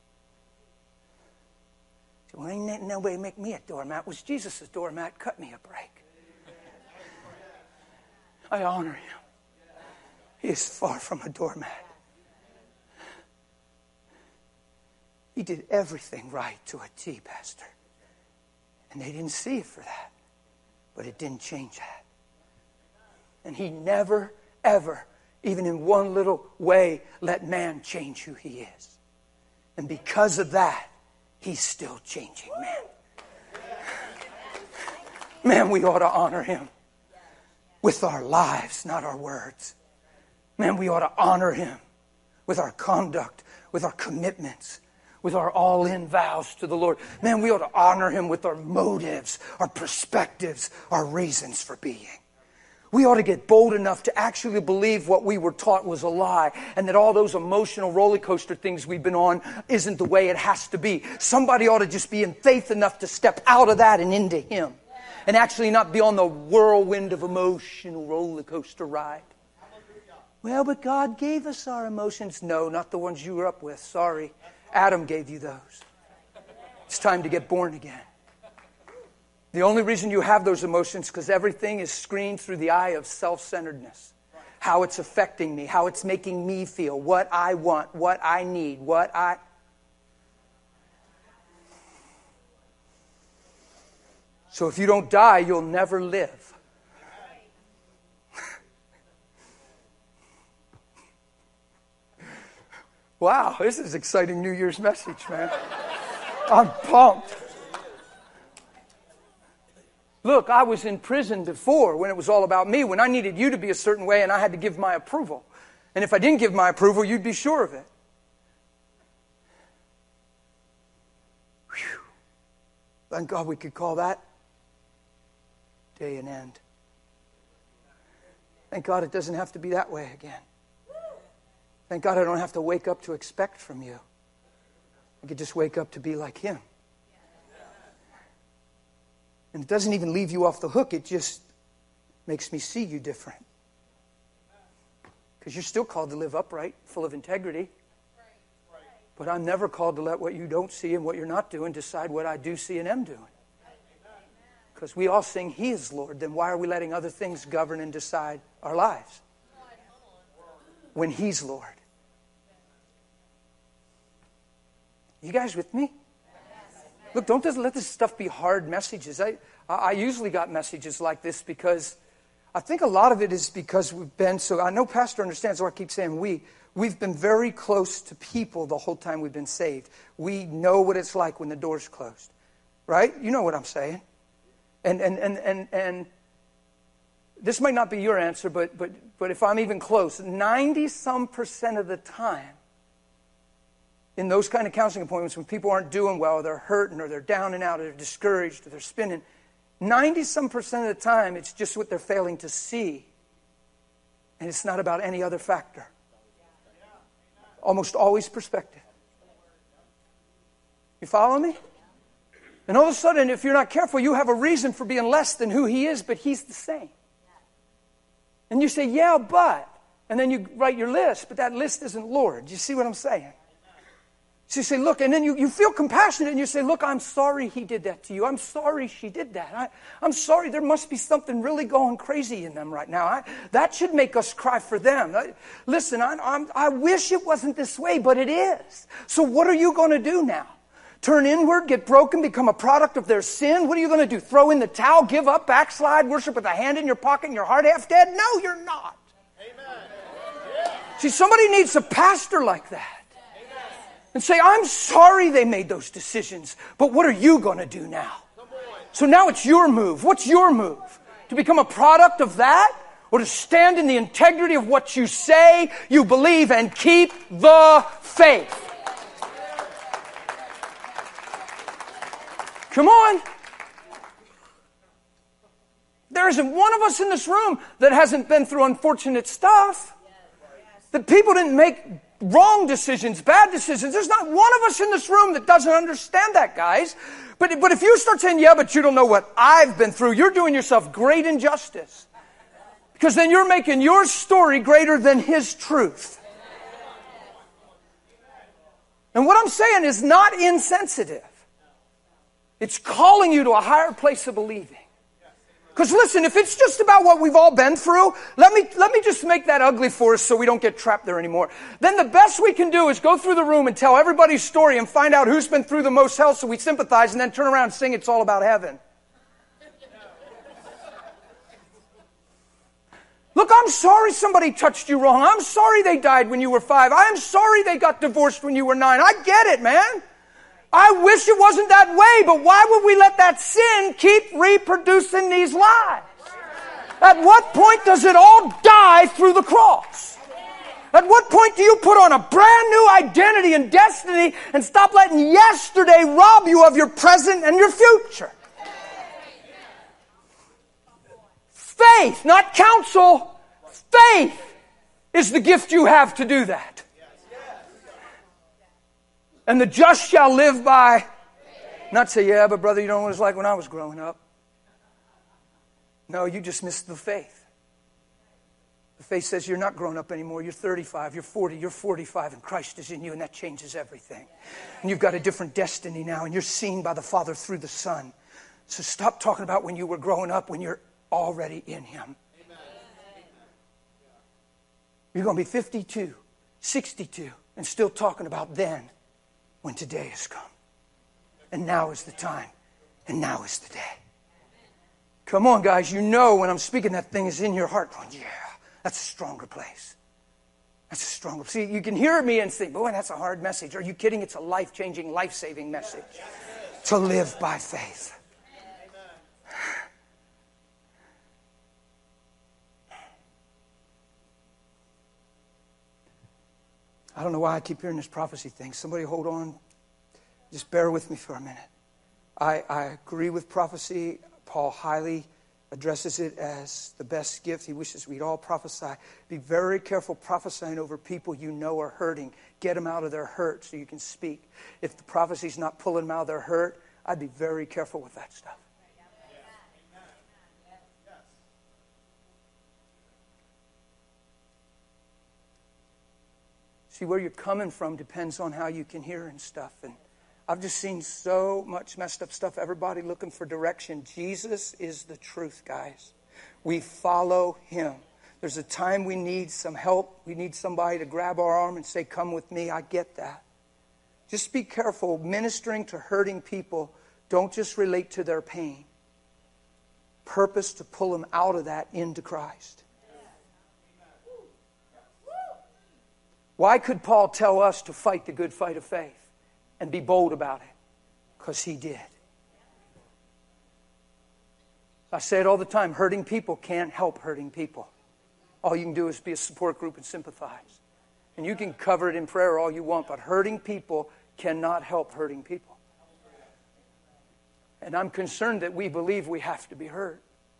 So, well, ain't nobody make me a doormat. Was Jesus a doormat? Cut me a break. I honor him. He is far from a doormat. He did everything right to a T, Pastor. And they didn't see it for that. But it didn't change that. And he never, ever, even in one little way, let man change who he is. And because of that, he's still changing man. Man, we ought to honor him with our lives, not our words. Man, we ought to honor him with our conduct, with our commitments, with our all-in vows to the Lord. Man, we ought to honor him with our motives, our perspectives, our reasons for being. We ought to get bold enough to actually believe what we were taught was a lie and that all those emotional roller coaster things we've been on isn't the way it has to be. Somebody ought to just be in faith enough to step out of that and into him and actually not be on the whirlwind of emotional roller coaster ride. Well, but God gave us our emotions. No, not the ones you grew up with. Sorry. Adam gave you those. It's time to get born again. The only reason you have those emotions is because everything is screened through the eye of self-centeredness. How it's affecting me, how it's making me feel, what I want, what I need, what I... So if you don't die, you'll never live. Wow, this is an exciting New Year's message, man. I'm pumped. Look, I was in prison before when it was all about me, when I needed you to be a certain way and I had to give my approval. And if I didn't give my approval, you'd be sure of it. Whew. Thank God we could call that day and end. Thank God it doesn't have to be that way again. Thank God I don't have to wake up to expect from you. I could just wake up to be like Him. And it doesn't even leave you off the hook. It just makes me see you different. Because you're still called to live upright, full of integrity. But I'm never called to let what you don't see and what you're not doing decide what I do see and am doing. Because we all sing He is Lord. Then why are we letting other things govern and decide our lives? When He's Lord. You guys with me? Look, don't just let this stuff be hard messages. I, I usually got messages like this because I think a lot of it is because we've been so... I know Pastor understands why I keep saying we. We've been very close to people the whole time we've been saved. We know what it's like when the door's closed. Right? You know what I'm saying. And and and and, and this might not be your answer, but but but if I'm even close, ninety-some percent of the time, in those kind of counseling appointments, when people aren't doing well, or they're hurting, or they're down and out, or they're discouraged, or they're spinning, ninety-some percent of the time, it's just what they're failing to see. And it's not about any other factor. Almost always perspective. You follow me? And all of a sudden, if you're not careful, you have a reason for being less than who He is, but He's the same. And you say, yeah, but. And then you write your list, but that list isn't Lord. You see what I'm saying? So you say, look, and then you, you feel compassionate and you say, look, I'm sorry he did that to you. I'm sorry she did that. I, I'm sorry there must be something really going crazy in them right now. I, that should make us cry for them. I, listen, I, I'm, I wish it wasn't this way, but it is. So what are you going to do now? Turn inward, get broken, become a product of their sin? What are you going to do? Throw in the towel, give up, backslide, worship with a hand in your pocket and your heart half dead? No, you're not. Amen. Yeah. See, somebody needs a pastor like that. Amen. And say, I'm sorry they made those decisions, but what are you going to do now? So now it's your move. What's your move? To become a product of that? Or to stand in the integrity of what you say, you believe, and keep the faith? Come on. There isn't one of us in this room that hasn't been through unfortunate stuff. That people didn't make wrong decisions, bad decisions. There's not one of us in this room that doesn't understand that, guys. But, but if you start saying, yeah, but you don't know what I've been through, you're doing yourself great injustice. Because then you're making your story greater than His truth. And what I'm saying is not insensitive. It's calling you to a higher place of believing. Because listen, if it's just about what we've all been through, let me let me just make that ugly for us so we don't get trapped there anymore. Then the best we can do is go through the room and tell everybody's story and find out who's been through the most hell so we sympathize, and then turn around and sing It's All About Heaven. Look, I'm sorry somebody touched you wrong. I'm sorry they died when you were five. I'm sorry they got divorced when you were nine. I get it, man. I wish it wasn't that way, but why would we let that sin keep reproducing these lies? At what point does it all die through the cross? At what point do you put on a brand new identity and destiny and stop letting yesterday rob you of your present and your future? Faith, not counsel. Faith is the gift you have to do that. And the just shall live by, not say, yeah, but brother, you don't know what it's like when I was growing up. No, you just missed the faith. The faith says you're not grown up anymore. You're thirty-five, you're forty, you're forty-five, and Christ is in you, and that changes everything. And you've got a different destiny now, and you're seen by the Father through the Son. So stop talking about when you were growing up, when you're already in Him. Amen. You're going to be fifty-two, sixty-two, and still talking about then, when today has come. And now is the time, and now is the day. Come on, guys, you know when I'm speaking, that thing is in your heart going, yeah. That's a stronger place. That's a stronger place. See, you can hear me and think, boy, that's a hard message. Are you kidding? It's a life-changing, life-saving message. To live by faith. I don't know why I keep hearing this prophecy thing. Somebody hold on. Just bear with me for a minute. I, I agree with prophecy. Paul highly addresses it as the best gift. He wishes we'd all prophesy. Be very careful prophesying over people you know are hurting. Get them out of their hurt so you can speak. If the prophecy's not pulling them out of their hurt, I'd be very careful with that stuff. See, where you're coming from depends on how you can hear and stuff. And I've just seen so much messed up stuff. Everybody looking for direction. Jesus is the truth, guys. We follow Him. There's a time we need some help. We need somebody to grab our arm and say, come with me. I get that. Just be careful. Ministering to hurting people, don't just relate to their pain. Purpose to pull them out of that into Christ. Why could Paul tell us to fight the good fight of faith? And be bold about it. Because he did. I say it all the time. Hurting people can't help hurting people. All you can do is be a support group and sympathize. And you can cover it in prayer all you want. But hurting people cannot help hurting people. And I'm concerned that we believe we have to be hurt.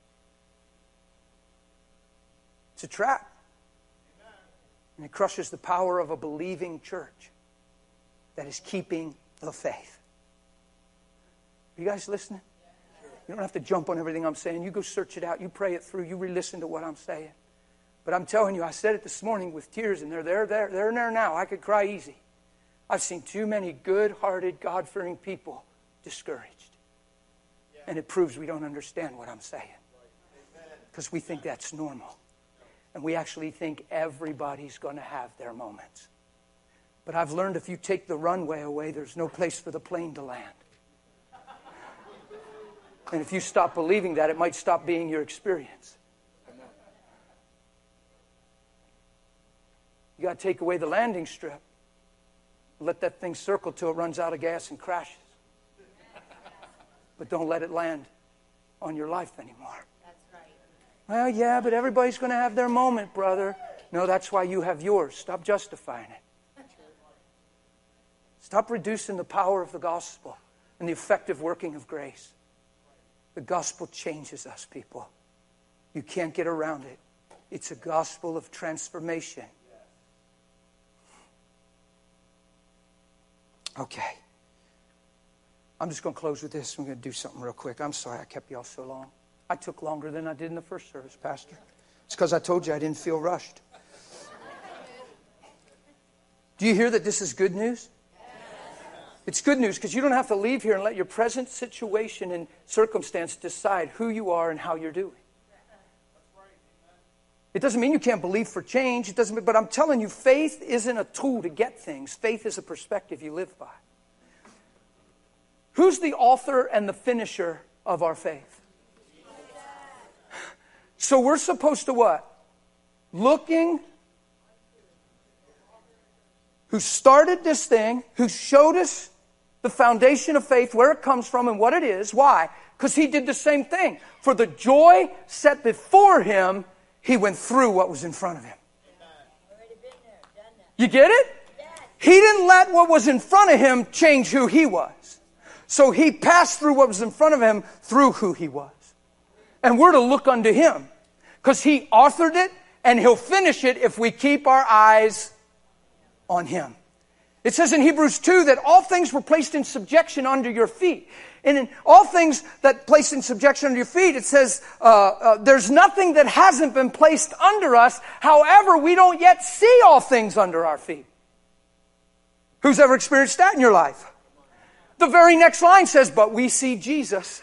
It's a trap. And it crushes the power of a believing church that is keeping the faith. Are you guys listening? You don't have to jump on everything I'm saying. You go search it out. You pray it through. You re-listen to what I'm saying. But I'm telling you, I said it this morning with tears, and they're there, there, they're there now. I could cry easy. I've seen too many good-hearted, God-fearing people discouraged. And it proves we don't understand what I'm saying. Because we think that's normal. And we actually think everybody's going to have their moments. But I've learned if you take the runway away, there's no place for the plane to land. And if you stop believing that, it might stop being your experience. You got to take away the landing strip. Let that thing circle till it runs out of gas and crashes. But don't let it land on your life anymore. That's right. Well, yeah, but everybody's going to have their moment, brother. No, that's why you have yours. Stop justifying it. Stop reducing the power of the gospel and the effective working of grace. The gospel changes us, people. You can't get around it. It's a gospel of transformation. Okay. I'm just going to close with this. I'm going to do something real quick. I'm sorry I kept y'all so long. I took longer than I did in the first service, Pastor. It's because I told you I didn't feel rushed. Do you hear that this is good news? It's good news because you don't have to leave here and let your present situation and circumstance decide who you are and how you're doing. It doesn't mean you can't believe for change. It doesn't. But I'm telling you, faith isn't a tool to get things. Faith is a perspective you live by. Who's the author and the finisher of our faith? So we're supposed to what? Looking. Who started this thing, who showed us the foundation of faith, where it comes from and what it is. Why? Because he did the same thing. For the joy set before him, he went through what was in front of him. You get it? He didn't let what was in front of him change who he was. So he passed through what was in front of him through who he was. And we're to look unto him. Because he authored it and he'll finish it if we keep our eyes on him. It says in Hebrews two that all things were placed in subjection under your feet. And in all things that placed in subjection under your feet, it says uh, uh, there's nothing that hasn't been placed under us. However, we don't yet see all things under our feet. Who's ever experienced that in your life? The very next line says, but we see Jesus.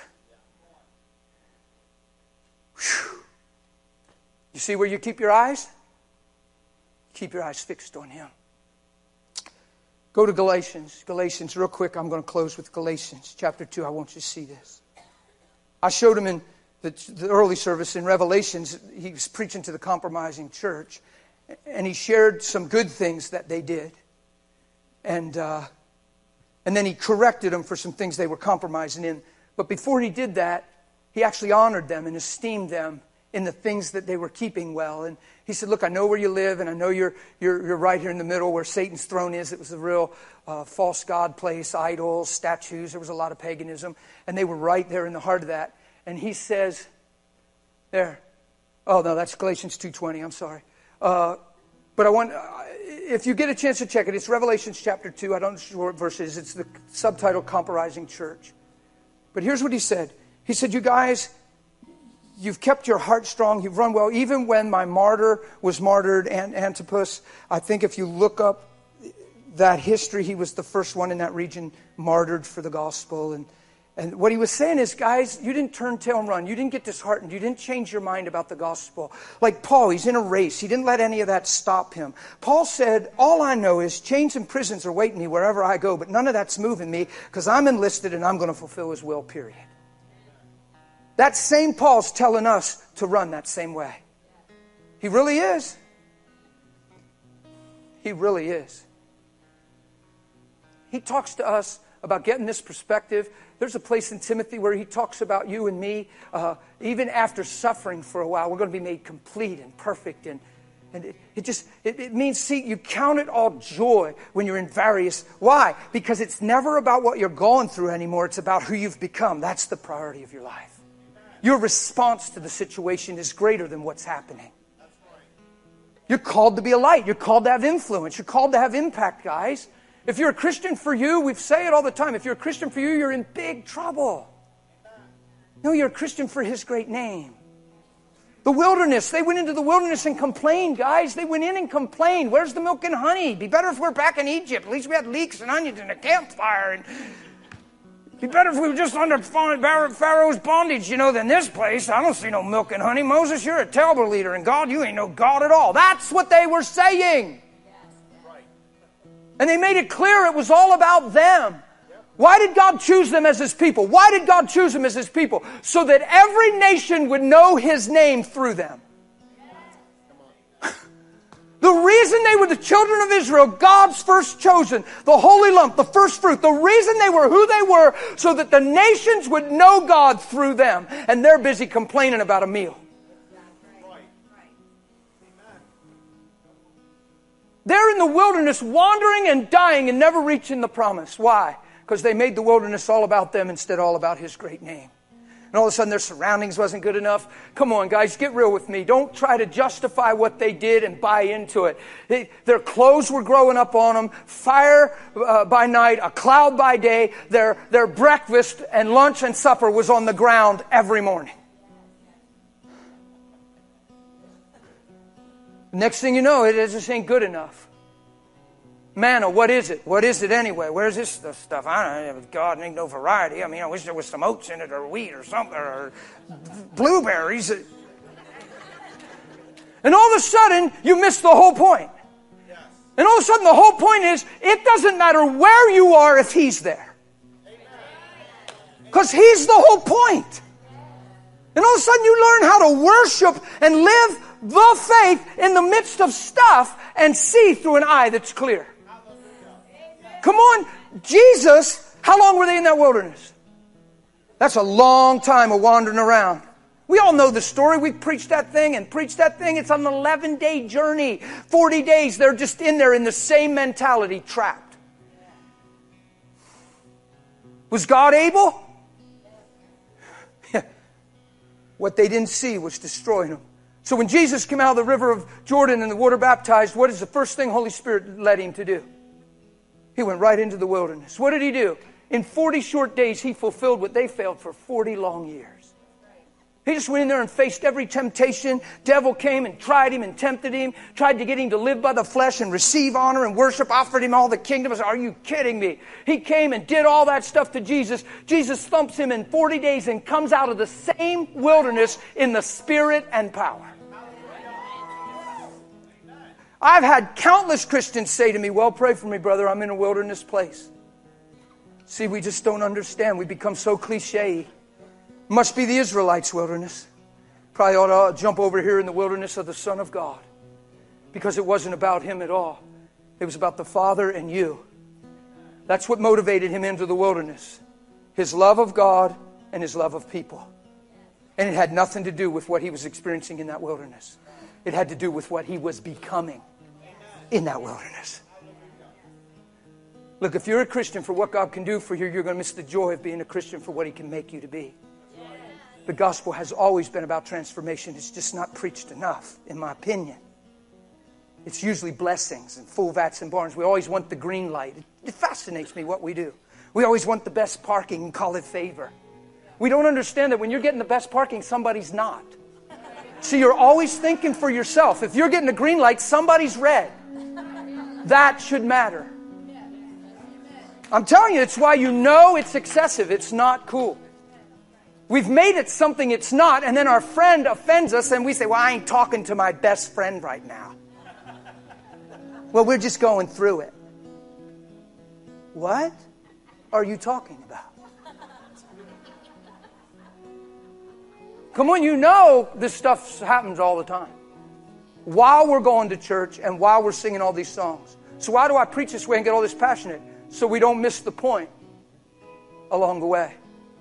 Whew. You see where you keep your eyes? Keep your eyes fixed on Him. Go to Galatians. Galatians, real quick, I'm going to close with Galatians chapter two. I want you to see this. I showed him in the, the early service in Revelations. He was preaching to the compromising church. And he shared some good things that they did. And, uh, and then he corrected them for some things they were compromising in. But before he did that, he actually honored them and esteemed them in the things that they were keeping well. And he said, look, I know where you live, and I know you're you're, you're right here in the middle where Satan's throne is. It was a real uh, false god place, idols, statues. There was a lot of paganism. And they were right there in the heart of that. And he says, there. Oh, no, that's Galatians two twenty. I'm sorry. Uh, but I want, uh, if you get a chance to check it, it's Revelations chapter two. I don't know what verse it is. It's the subtitle, Compromising Church. But here's what he said. He said, you guys, you've kept your heart strong. You've run well. Even when my martyr was martyred, Antipas, I think if you look up that history, he was the first one in that region martyred for the gospel. And, and what he was saying is, guys, you didn't turn tail and run. You didn't get disheartened. You didn't change your mind about the gospel. Like Paul, he's in a race. He didn't let any of that stop him. Paul said, all I know is chains and prisons are waiting me wherever I go, but none of that's moving me because I'm enlisted and I'm going to fulfill His will, period. That same Paul's telling us to run that same way. He really is. He really is. He talks to us about getting this perspective. There's a place in Timothy where he talks about you and me. Uh, even after suffering for a while, we're going to be made complete and perfect. And, and it, it just, it, it means, see, you count it all joy when you're in various. Why? Because it's never about what you're going through anymore. It's about who you've become. That's the priority of your life. Your response to the situation is greater than what's happening. You're called to be a light. You're called to have influence. You're called to have impact, guys. If you're a Christian for you, we say it all the time. If you're a Christian for you, you're in big trouble. No, you're a Christian for His great name. The wilderness. They went into the wilderness and complained, guys. They went in and complained. Where's the milk and honey? Be better if we're back in Egypt. At least we had leeks and onions and a campfire. And be better if we were just under Pharaoh's bondage, you know, than this place. I don't see no milk and honey. Moses, you're a terrible leader. And God, you ain't no God at all. That's what they were saying. And they made it clear it was all about them. Why did God choose them as His people? Why did God choose them as His people? So that every nation would know His name through them. The reason they were the children of Israel, God's first chosen, the holy lump, the first fruit, the reason they were who they were, so that the nations would know God through them. And they're busy complaining about a meal. They're in the wilderness wandering and dying and never reaching the promise. Why? Because they made the wilderness all about them instead all about His great name. And all of a sudden their surroundings wasn't good enough. Come on, guys, get real with me. Don't try to justify what they did and buy into it. They, their clothes were growing up on them. Fire uh, by night, a cloud by day. Their, their breakfast and lunch and supper was on the ground every morning. Next thing you know, it just ain't good enough. Manna, what is it? What is it anyway? Where's this stuff? I don't know. God ain't no variety. I mean, I wish there was some oats in it or wheat or something or blueberries. And all of a sudden, you miss the whole point. And all of a sudden, the whole point is, it doesn't matter where you are if He's there. Because He's the whole point. And all of a sudden, you learn how to worship and live the faith in the midst of stuff and see through an eye that's clear. Come on, Jesus, how long were they in that wilderness? That's a long time of wandering around. We all know the story. We've preached that thing and preached that thing. It's an eleven-day journey. forty days, they're just in there in the same mentality, trapped. Was God able? What they didn't see was destroying them. So when Jesus came out of the river of Jordan and the water baptized, what is the first thing Holy Spirit led Him to do? He went right into the wilderness. What did he do? In forty short days, he fulfilled what they failed for forty long years. He just went in there and faced every temptation. Devil came and tried him and tempted him, tried to get him to live by the flesh and receive honor and worship, offered him all the kingdoms. Are you kidding me? He came and did all that stuff to Jesus. Jesus thumps him in forty days and comes out of the same wilderness in the spirit and power. I've had countless Christians say to me, well, pray for me, brother. I'm in a wilderness place. See, we just don't understand. We become so cliche. Must be the Israelites' wilderness. Probably ought to jump over here in the wilderness of the Son of God. Because it wasn't about him at all. It was about the Father and you. That's what motivated him into the wilderness. His love of God and his love of people. And it had nothing to do with what he was experiencing in that wilderness. It had to do with what he was becoming in that wilderness. Look, if you're a Christian for what God can do for you, you're going to miss the joy of being a Christian for what he can make you to be. The gospel has always been about transformation. It's just not preached enough, in my opinion. It's usually blessings and full vats and barns. We always want the green light. It fascinates me what we do. We always want the best parking and call it favor. We don't understand that when you're getting the best parking, somebody's not. So you're always thinking for yourself. If you're getting a green light, somebody's red. That should matter. I'm telling you, it's why you know it's excessive. It's not cool. We've made it something it's not, and then our friend offends us, and we say, well, I ain't talking to my best friend right now. Well, we're just going through it. What are you talking about? Come on, you know this stuff happens all the time. While we're going to church and while we're singing all these songs. So why do I preach this way and get all this passionate? So we don't miss the point along the way.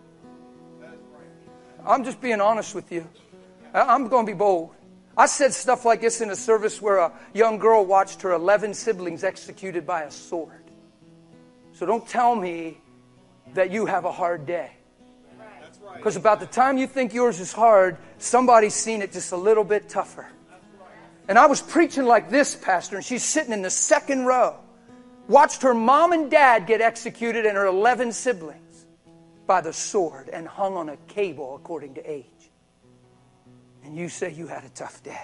I'm just being honest with you. I'm going to be bold. I said stuff like this in a service where a young girl watched her eleven siblings executed by a sword. So don't tell me that you have a hard day. Because about the time you think yours is hard, somebody's seen it just a little bit tougher. And I was preaching like this, Pastor, and she's sitting in the second row. Watched her mom and dad get executed and her eleven siblings by the sword and hung on a cable according to age. And you say you had a tough day.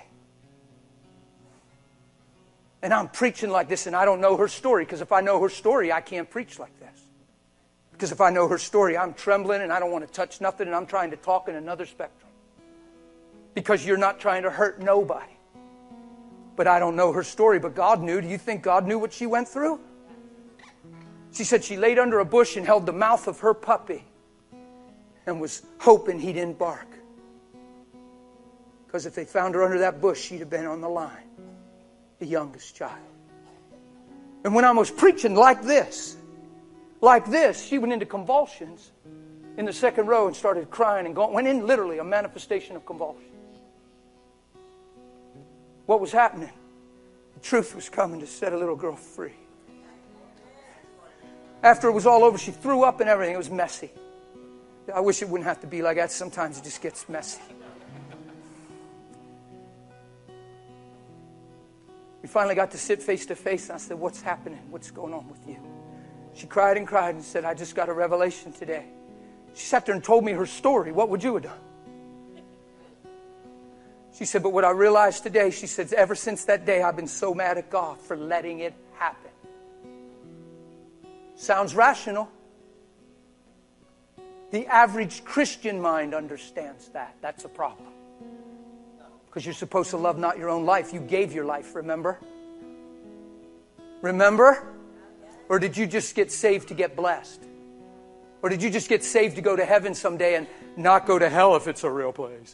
And I'm preaching like this and I don't know her story, because if I know her story, I can't preach like this. Because if I know her story, I'm trembling and I don't want to touch nothing and I'm trying to talk in another spectrum. Because you're not trying to hurt nobody. But I don't know her story, but God knew. Do you think God knew what she went through? She said she laid under a bush and held the mouth of her puppy and was hoping he didn't bark. Because if they found her under that bush, she'd have been on the line, the youngest child. And when I was preaching like this, like this, she went into convulsions in the second row and started crying and going, went in literally a manifestation of convulsion. What was happening? The truth was coming to set a little girl free. After it was all over, she threw up and everything. It was messy. I wish it wouldn't have to be like that. Sometimes it just gets messy. We finally got to sit face to face, and I said, what's happening? What's going on with you? She cried and cried and said, I just got a revelation today. She sat there and told me her story. What would you have done? She said, but what I realized today, she said, ever since that day, I've been so mad at God for letting it happen. Sounds rational. The average Christian mind understands that. That's a problem. Because you're supposed to love not your own life. You gave your life, remember? Remember? Or did you just get saved to get blessed? Or did you just get saved to go to heaven someday and not go to hell if it's a real place?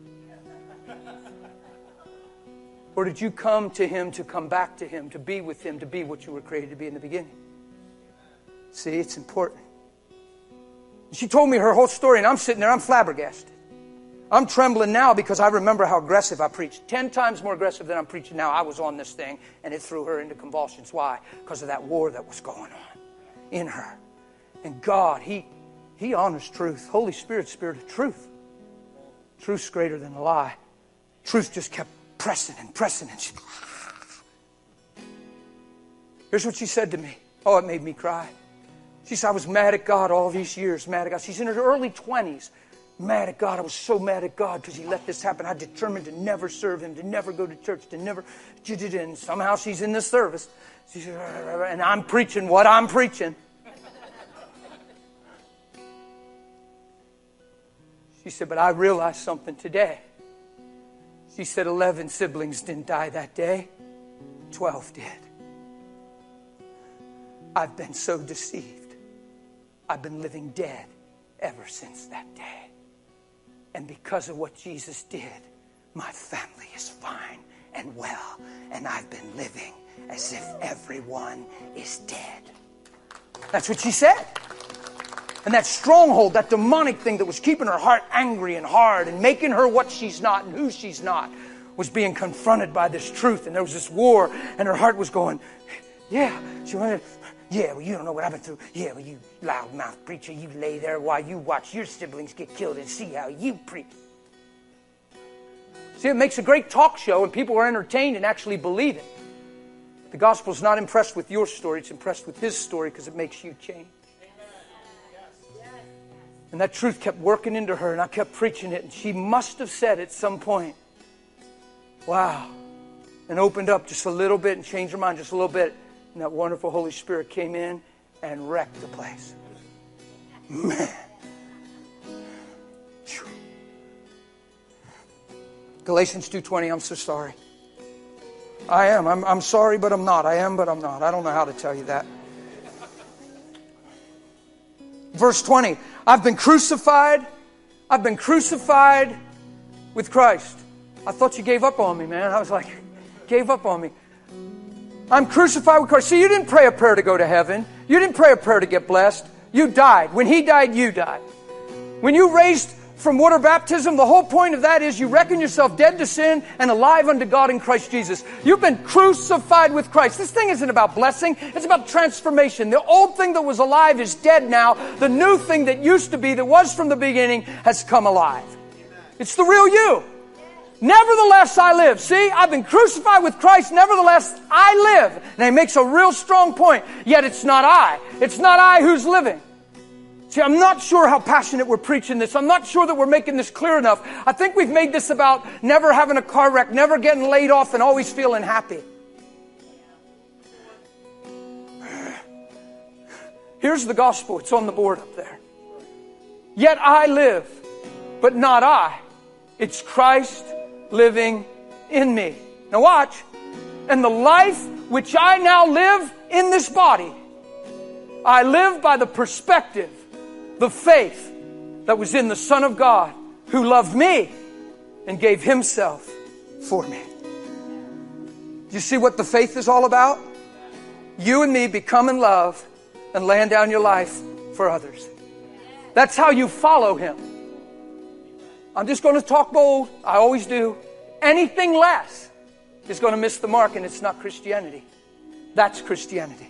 Or did you come to Him to come back to Him, to be with Him, to be what you were created to be in the beginning? See, it's important. She told me her whole story, and I'm sitting there, I'm flabbergasted. I'm trembling now because I remember how aggressive I preached. Ten times more aggressive than I'm preaching now. I was on this thing, and it threw her into convulsions. Why? Because of that war that was going on in her. And God, He, He honors truth. Holy Spirit, Spirit of truth. Truth's greater than a lie. Truth just kept pressing and pressing. And she... Here's what she said to me. Oh, it made me cry. She said, I was mad at God all these years, mad at God. She's in her early twenties. Mad at God. I was so mad at God because He let this happen. I determined to never serve Him, to never go to church, to never... And somehow she's in this service. She said, and I'm preaching what I'm preaching. She said, but I realized something today. She said, eleven siblings didn't die that day. Twelve did. I've been so deceived. I've been living dead ever since that day. And because of what Jesus did, my family is fine and well. And I've been living as if everyone is dead. That's what she said. And that stronghold, that demonic thing that was keeping her heart angry and hard and making her what she's not and who she's not, was being confronted by this truth. And there was this war, and her heart was going, yeah. She wanted, yeah, well, you don't know what I've been through. Yeah, well, you loudmouth preacher, you lay there while you watch your siblings get killed and see how you preach. See, it makes a great talk show, and people are entertained and actually believe it. The gospel's not impressed with your story. It's impressed with His story because it makes you change. And that truth kept working into her, and I kept preaching it. And she must have said at some point, wow, and opened up just a little bit and changed her mind just a little bit. And that wonderful Holy Spirit came in and wrecked the place. Man. Galatians two twenty, I'm so sorry. I am. I'm, I'm sorry, but I'm not. I am, but I'm not. I don't know how to tell you that. Verse twenty, I've been crucified. I've been crucified with Christ. I thought you gave up on me, man. I was like, gave up on me. I'm crucified with Christ. See, you didn't pray a prayer to go to heaven. You didn't pray a prayer to get blessed. You died. When He died, you died. When you raised from water baptism, the whole point of that is you reckon yourself dead to sin and alive unto God in Christ Jesus. You've been crucified with Christ. This thing isn't about blessing. It's about transformation. The old thing that was alive is dead now. The new thing that used to be, that was from the beginning, has come alive. It's the real you. Nevertheless, I live. See, I've been crucified with Christ. Nevertheless, I live. And He makes a real strong point. Yet it's not I. It's not I who's living. See, I'm not sure how passionate we're preaching this. I'm not sure that we're making this clear enough. I think we've made this about never having a car wreck, never getting laid off, and always feeling happy. Here's the gospel. It's on the board up there. Yet I live, but not I. It's Christ living in me. Now watch. And the life which I now live in this body, I live by the perspective, the faith that was in the Son of God who loved me and gave Himself for me. Do you see what the faith is all about? You and me become in love and laying down your life for others. That's how you follow Him. I'm just going to talk bold. I always do. Anything less is going to miss the mark, and it's not Christianity. That's Christianity.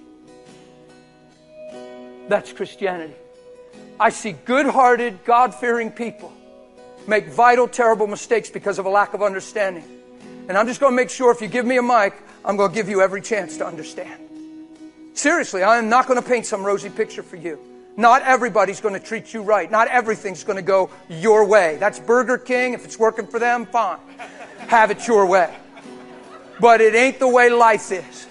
That's Christianity. I see good-hearted, God-fearing people make vital, terrible mistakes because of a lack of understanding. And I'm just going to make sure if you give me a mic, I'm going to give you every chance to understand. Seriously, I am not going to paint some rosy picture for you. Not everybody's going to treat you right. Not everything's going to go your way. That's Burger King. If it's working for them, fine. Have it your way. But it ain't the way life is.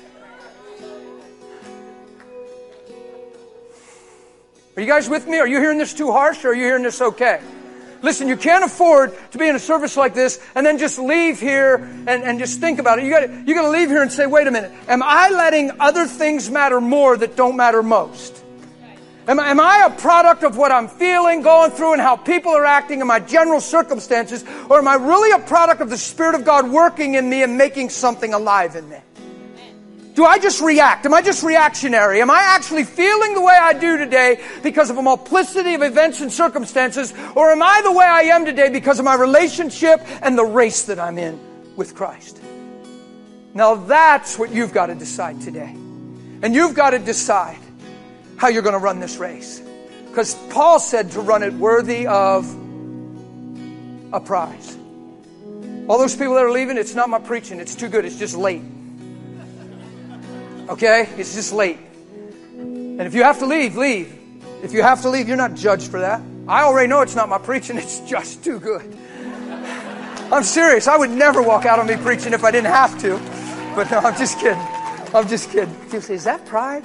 Are you guys with me? Are you hearing this too harsh, or are you hearing this okay? Listen, you can't afford to be in a service like this and then just leave here and, and just think about it. You got you got to leave here and say, wait a minute. Am I letting other things matter more that don't matter most? Am, am I a product of what I'm feeling, going through, and how people are acting in my general circumstances? Or am I really a product of the Spirit of God working in me and making something alive in me? Do I just react? Am I just reactionary? Am I actually feeling the way I do today because of a multiplicity of events and circumstances? Or am I the way I am today because of my relationship and the race that I'm in with Christ? Now that's what you've got to decide today. And you've got to decide how you're going to run this race. Because Paul said to run it worthy of a prize. All those people that are leaving, it's not my preaching. It's too good. It's just late. Okay? It's just late. And if you have to leave, leave. If you have to leave, you're not judged for that. I already know it's not my preaching. It's just too good. I'm serious. I would never walk out on me preaching if I didn't have to. But no, I'm just kidding. I'm just kidding. People say, is that pride?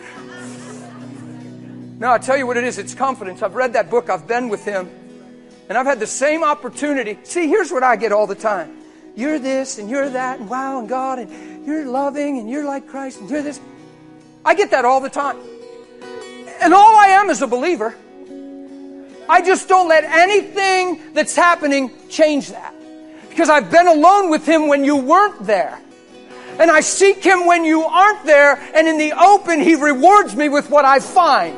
No, I tell you what it is. It's confidence. I've read that book. I've been with him. And I've had the same opportunity. See, here's what I get all the time. You're this and you're that and wow and God and you're loving and you're like Christ and you're this. I get that all the time. And all I am is a believer. I just don't let anything that's happening change that. Because I've been alone with him when you weren't there. And I seek him when you aren't there. And in the open, he rewards me with what I find.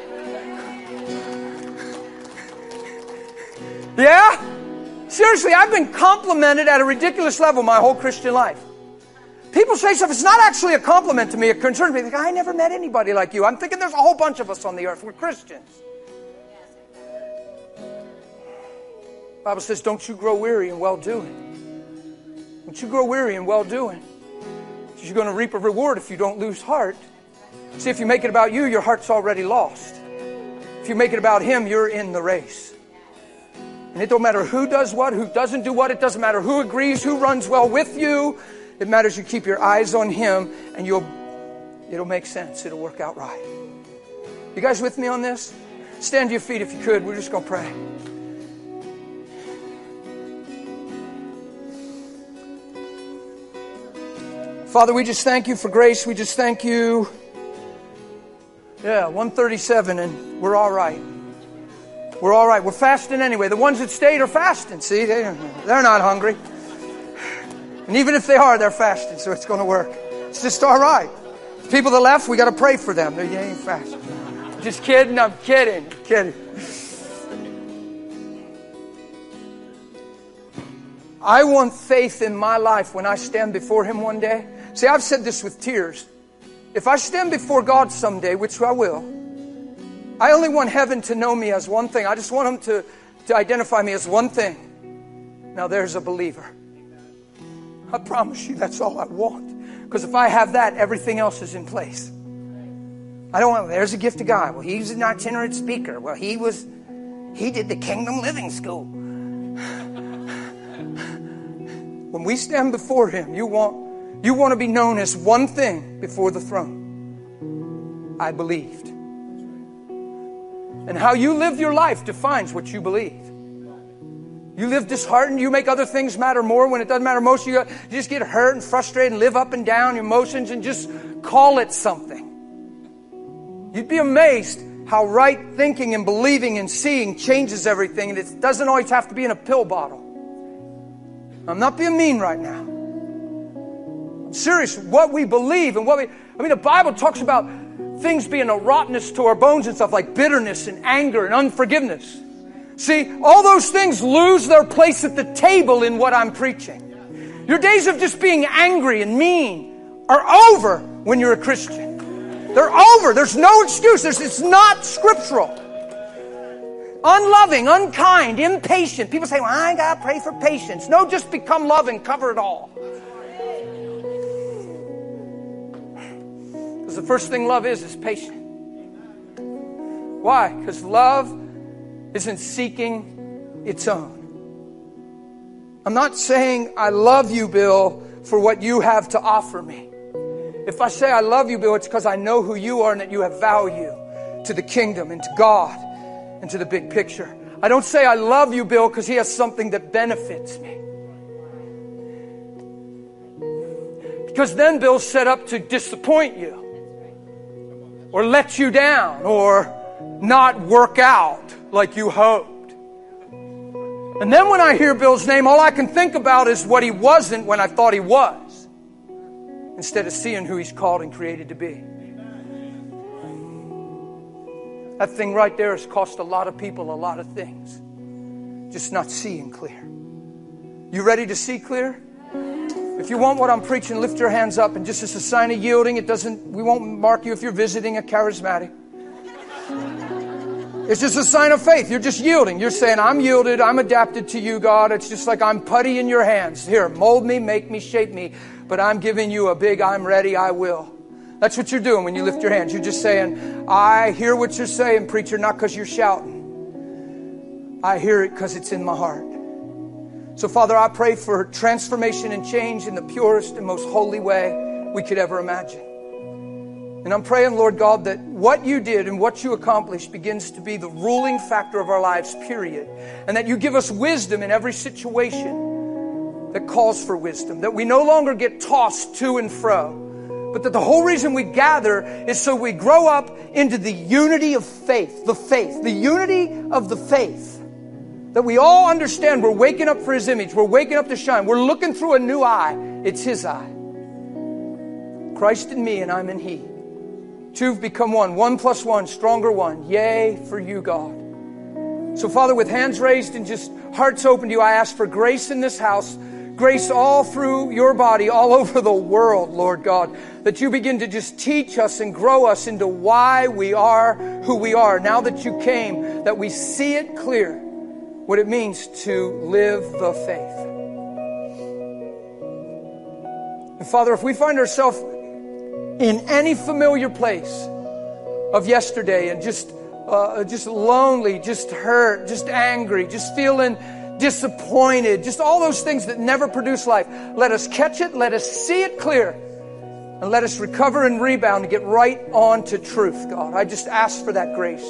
Yeah? Seriously, I've been complimented at a ridiculous level my whole Christian life. People say stuff, it's not actually a compliment to me, it concerns me. They think, I never met anybody like you. I'm thinking there's a whole bunch of us on the earth. We're Christians. The Bible says, don't you grow weary in well-doing. Don't you grow weary in well-doing. You're going to reap a reward if you don't lose heart. See, if you make it about you, your heart's already lost. If you make it about him, you're in the race. And it don't matter who does what, who doesn't do what. It doesn't matter who agrees, who runs well with you. It matters you keep your eyes on him and you'll, it'll make sense. It'll work out right. You guys with me on this? Stand to your feet if you could. We're just going to pray. Father, we just thank you for grace. We just thank you. Yeah, one thirty-seven and we're all right. We're all right. We're fasting anyway. The ones that stayed are fasting. See, they, they're not hungry. And even if they are, they're fasting, so it's going to work. It's just all right. The people that left, we got to pray for them. They ain't fasting. Just kidding. I'm kidding. I'm kidding. I want faith in my life when I stand before him one day. See, I've said this with tears. If I stand before God someday, which I will, I only want heaven to know me as one thing. I just want him to, to identify me as one thing. Now there's a believer. I promise you that's all I want. Because if I have that, everything else is in place. I don't want, there's a gift of God. Well, he's an itinerant speaker. Well, he was, he did the Kingdom Living School. When we stand before him, you want, you want to be known as one thing before the throne. I believed. And how you live your life defines what you believe. You live disheartened, you make other things matter more when it doesn't matter most. You, you just get hurt and frustrated and live up and down your emotions and just call it something. You'd be amazed how right thinking and believing and seeing changes everything. And it doesn't always have to be in a pill bottle. I'm not being mean right now. I'm serious. What we believe and what we... I mean, the Bible talks about things being a rottenness to our bones and stuff like bitterness and anger and unforgiveness. See, all those things lose their place at the table in what I'm preaching. Your days of just being angry and mean are over when you're a Christian. They're over. There's no excuse. There's, it's not scriptural. Unloving, unkind, impatient. People say, well, I got to pray for patience. No, just become love and cover it all. Because the first thing love is, is patient. Why? Because love isn't seeking its own. I'm not saying I love you, Bill, for what you have to offer me. If I say I love you, Bill, it's because I know who you are and that you have value to the kingdom and to God and to the big picture. I don't say I love you, Bill, because he has something that benefits me. Because then Bill's set up to disappoint you or let you down or not work out like you hoped. And then when I hear Bill's name, all I can think about is what he wasn't when I thought he was, instead of seeing who he's called and created to be. That thing right there has cost a lot of people a lot of things. Just not seeing clear. You ready to see clear? If you want what I'm preaching, lift your hands up, and just as a sign of yielding, it doesn't, we won't mark you if you're visiting a charismatic. It's just a sign of faith. You're just yielding. You're saying, I'm yielded. I'm adapted to you, God. It's just like I'm putty in your hands. Here, mold me, make me, shape me. But I'm giving you a big, I'm ready, I will. That's what you're doing when you lift your hands. You're just saying, I hear what you're saying, preacher, not because you're shouting. I hear it because it's in my heart. So, Father, I pray for transformation and change in the purest and most holy way we could ever imagine. And I'm praying, Lord God, that what you did and what you accomplished begins to be the ruling factor of our lives, period. And that you give us wisdom in every situation that calls for wisdom. That we no longer get tossed to and fro. But that the whole reason we gather is so we grow up into the unity of faith. The faith. The unity of the faith. That we all understand we're waking up for His image. We're waking up to shine. We're looking through a new eye. It's His eye. Christ in me and I'm in He. Two have become one. One plus one, stronger one. Yay for you, God. So, Father, with hands raised and just hearts open to you, I ask for grace in this house. Grace all through your body, all over the world, Lord God. That you begin to just teach us and grow us into why we are who we are. Now that you came, that we see it clear what it means to live the faith. And Father, if we find ourselves in any familiar place of yesterday and just uh, just lonely, just hurt, just angry, just feeling disappointed, just all those things that never produce life, let us catch it, let us see it clear, and let us recover and rebound and get right on to truth, God. I just ask for that grace.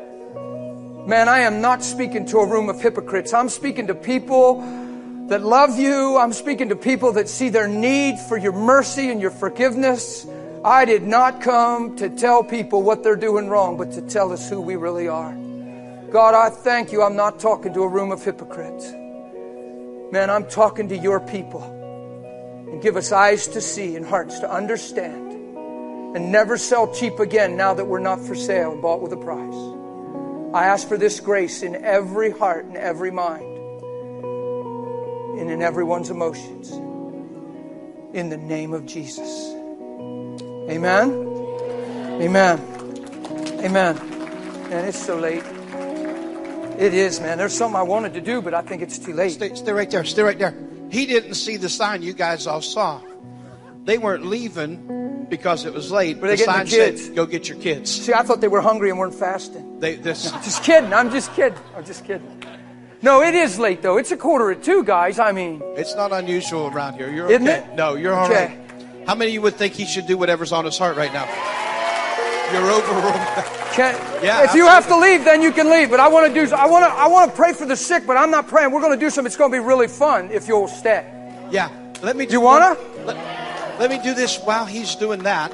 Man, I am not speaking to a room of hypocrites. I'm speaking to people that love you. I'm speaking to people that see their need for your mercy and your forgiveness. I did not come to tell people what they're doing wrong, but to tell us who we really are. God, I thank you. I'm not talking to a room of hypocrites. Man, I'm talking to your people. And give us eyes to see and hearts to understand. And never sell cheap again now that we're not for sale and bought with a price. I ask for this grace in every heart and every mind. And in everyone's emotions. In the name of Jesus. Amen? Amen. Amen. Man, it's so late. It is, man. There's something I wanted to do, but I think it's too late. Stay, stay right there. Stay right there. He didn't see the sign you guys all saw. They weren't leaving because it was late. Were they the getting sign the kids? said, go get your kids. See, I thought they were hungry and weren't fasting. They, this, No, just kidding. I'm just kidding. I'm just kidding. No, it is late, though. It's a quarter at two, guys. I mean. It's not unusual around here. You're Isn't okay. it? No, you're all Okay. right. How many of you would think he should do whatever's on his heart right now? You're overruled. Can, Yeah, if you have to leave, then you can leave. But I want to do. I want to. I want to pray for the sick, but I'm not praying. We're going to do something. It's going to be really fun if you'll stay. Yeah. Let me. Do, you wanna? Let, let me do this while he's doing that.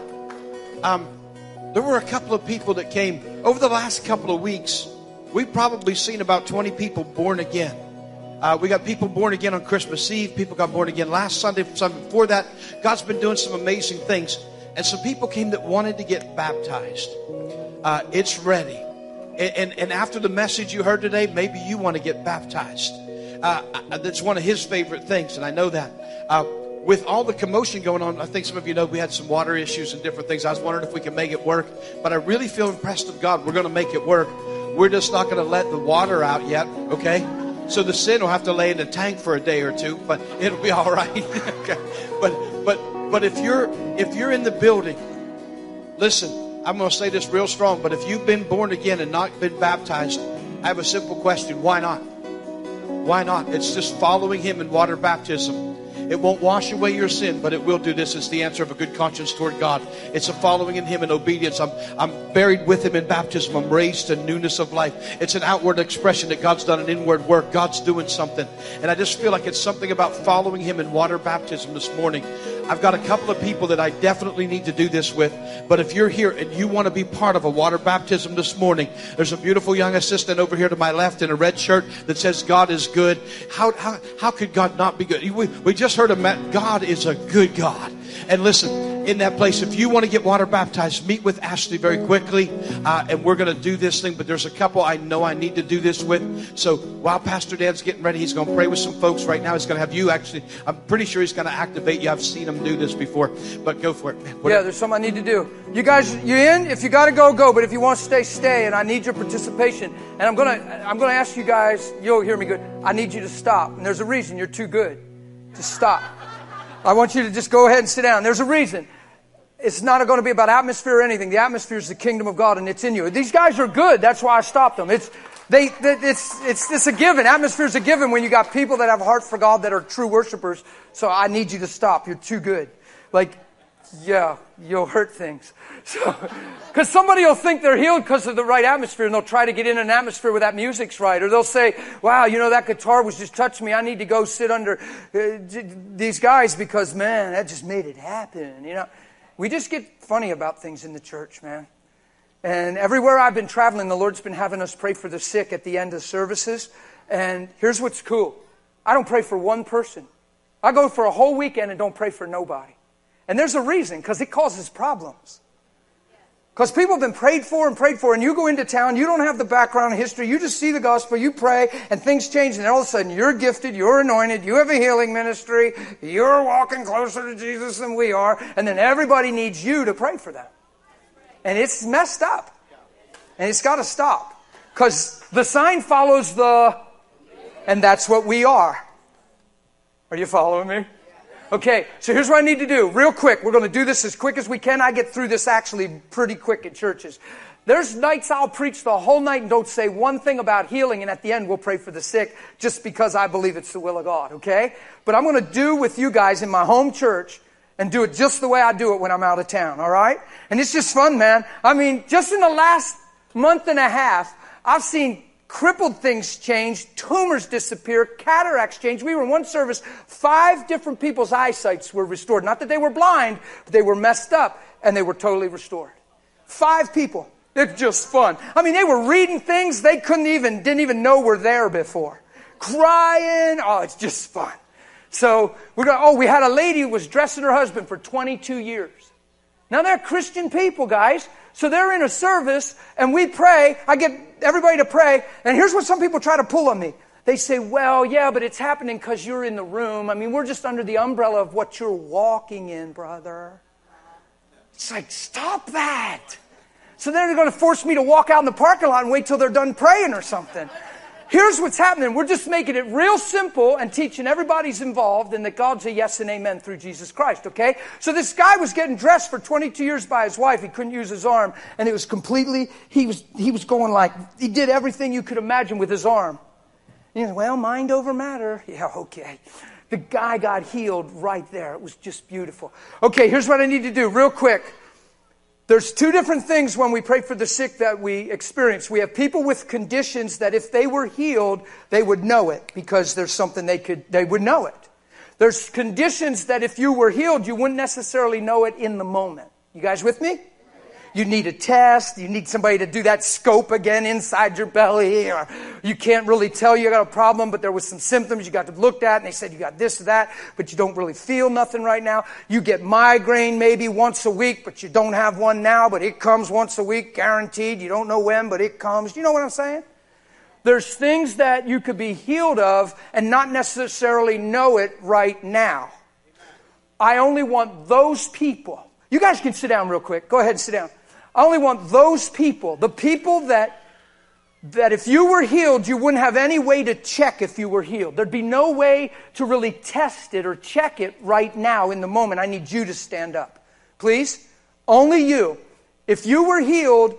Um, there were a couple of people that came over the last couple of weeks. We've probably seen about twenty people born again. Uh, we got people born again on Christmas Eve. People got born again last Sunday, Sunday before that. God's been doing some amazing things. And some people came that wanted to get baptized. Uh, it's ready. And, and, and after the message you heard today, maybe you want to get baptized. Uh, that's one of his favorite things, and I know that. Uh, with all the commotion going on, I think some of you know we had some water issues and different things. I was wondering if we could make it work. But I really feel impressed with God. We're going to make it work. We're just not going to let the water out yet, okay? So the sin will have to lay in the tank for a day or two, but it'll be all right. Okay. But but but if you're if you're in the building, listen, I'm going to say this real strong, but if you've been born again and not been baptized, I have a simple question. Why not? Why not? It's just following him in water baptism. It won't wash away your sin, but it will do this. It's the answer of a good conscience toward God. It's a following in him in obedience. I'm, I'm buried with him in baptism. I'm raised to newness of life. It's an outward expression that God's done an inward work. God's doing something. And I just feel like it's something about following him in water baptism this morning. I've got a couple of people that I definitely need to do this with. But if you're here and you want to be part of a water baptism this morning, there's a beautiful young assistant over here to my left in a red shirt that says God is good. How how how could God not be good? We, we just heard him. God is a good God. And listen, in that place, if you want to get water baptized, meet with Ashley very quickly. Uh, and we're going to do this thing. But there's a couple I know I need to do this with. So while Pastor Dan's getting ready, he's going to pray with some folks right now. He's going to have you actually, I'm pretty sure he's going to activate you. I've seen him do this before. But go for it, man. Yeah, there's something I need to do. You guys, you in? If you got to go, go. But if you want to stay, stay. And I need your participation. And I'm going to I'm going to ask you guys, you'll hear me good. I need you to stop. And there's a reason. You're too good. Just stop. I want you to just go ahead and sit down. There's a reason. It's not going to be about atmosphere or anything. The atmosphere is the kingdom of God, and it's in you. These guys are good. That's why I stopped them. It's they. It's it's it's a given. Atmosphere is a given when you got people that have a heart for God that are true worshipers. So I need you to stop. You're too good. Like, yeah, you'll hurt things. So, because somebody will think they're healed because of the right atmosphere, and they'll try to get in an atmosphere where that music's right, or they'll say, "Wow, you know that guitar was just touching me. I need to go sit under uh, these guys because man, that just made it happen." You know. We just get funny about things in the church, man. And everywhere I've been traveling, the Lord's been having us pray for the sick at the end of services. And here's what's cool. I don't pray for one person. I go for a whole weekend and don't pray for nobody. And there's a reason, because it causes problems. Because people have been prayed for and prayed for, and you go into town, you don't have the background history, you just see the gospel, you pray, and things change, and all of a sudden you're gifted, you're anointed, you have a healing ministry, you're walking closer to Jesus than we are, and then everybody needs you to pray for them. And it's messed up. And it's got to stop. Because the sign follows the, and that's what we are. Are you following me? Okay, so here's what I need to do. Real quick, we're going to do this as quick as we can. I get through this actually pretty quick at churches. There's nights I'll preach the whole night and don't say one thing about healing, and at the end we'll pray for the sick just because I believe it's the will of God, okay? But I'm going to do with you guys in my home church and do it just the way I do it when I'm out of town, all right? And it's just fun, man. I mean, just in the last month and a half, I've seen crippled things change, tumors disappear, cataracts change. We were in one service, five different people's eyesights were restored. Not that they were blind, but they were messed up, and they were totally restored. Five people. It's just fun. I mean, they were reading things they couldn't even, didn't even know were there before. Crying. Oh, it's just fun. So, we're going, oh, we had a lady who was dressing her husband for twenty-two years. Now, they're Christian people, guys. So they're in a service, and we pray. I get everybody to pray. And here's what some people try to pull on me. They say, well, yeah, but it's happening because you're in the room. I mean, we're just under the umbrella of what you're walking in, brother. It's like, stop that. So then they're going to force me to walk out in the parking lot and wait till they're done praying or something. Here's what's happening. We're just making it real simple and teaching everybody's involved and that God's a yes and amen through Jesus Christ, okay? So this guy was getting dressed for twenty-two years by his wife. He couldn't use his arm, and it was completely, he was he was going like, he did everything you could imagine with his arm. And he said, well, mind over matter. Yeah, okay. The guy got healed right there. It was just beautiful. Okay, here's what I need to do real quick. There's two different things when we pray for the sick that we experience. We have people with conditions that if they were healed, they would know it because there's something they could, they would know it. There's conditions that if you were healed, you wouldn't necessarily know it in the moment. You guys with me? You need a test. You need somebody to do that scope again inside your belly. Or you can't really tell you got a problem, but there was some symptoms you got to look at, and they said you got this or that, but you don't really feel nothing right now. You get migraine maybe once a week, but you don't have one now, but it comes once a week, guaranteed. You don't know when, but it comes. You know what I'm saying? There's things that you could be healed of and not necessarily know it right now. I only want those people. You guys can sit down real quick. Go ahead and sit down. I only want those people, the people that that if you were healed, you wouldn't have any way to check if you were healed. There'd be no way to really test it or check it right now in the moment. I need you to stand up. Please. Only you. If you were healed,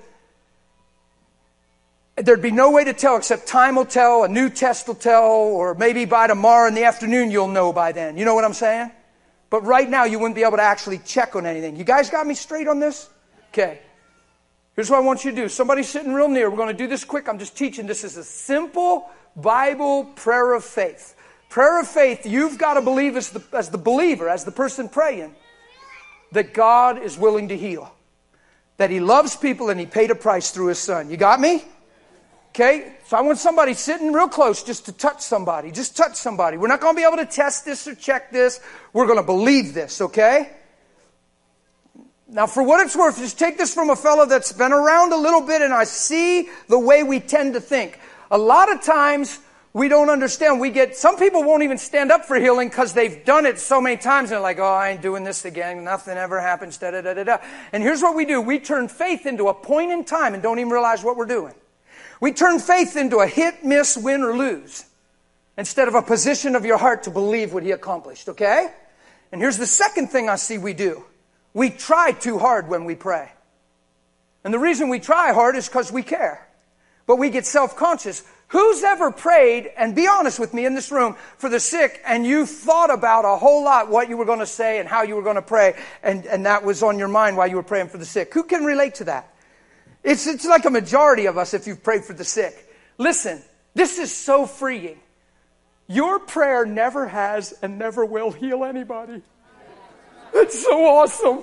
there'd be no way to tell except time will tell, a new test will tell, or maybe by tomorrow in the afternoon you'll know by then. You know what I'm saying? But right now you wouldn't be able to actually check on anything. You guys got me straight on this? Okay. Here's what I want you to do. Somebody's sitting real near. We're going to do this quick. I'm just teaching. This is a simple Bible prayer of faith. Prayer of faith, you've got to believe as the, as the believer, as the person praying, that God is willing to heal. That He loves people and He paid a price through His Son. You got me? Okay? So I want somebody sitting real close just to touch somebody. Just touch somebody. We're not going to be able to test this or check this. We're going to believe this, okay? Now, for what it's worth, just take this from a fellow that's been around a little bit, and I see the way we tend to think. A lot of times, we don't understand. We get, some people won't even stand up for healing because they've done it so many times, and they're like, oh, I ain't doing this again. Nothing ever happens, da da da da da. And here's what we do. We turn faith into a point in time and don't even realize what we're doing. We turn faith into a hit, miss, win, or lose instead of a position of your heart to believe what He accomplished, okay? And here's the second thing I see we do. We try too hard when we pray. And the reason we try hard is because we care. But we get self-conscious. Who's ever prayed, and be honest with me in this room, for the sick, and you thought about a whole lot what you were going to say and how you were going to pray, and, and that was on your mind while you were praying for the sick? Who can relate to that? It's, it's like a majority of us if you've prayed for the sick. Listen, this is so freeing. Your prayer never has and never will heal anybody. It's so awesome.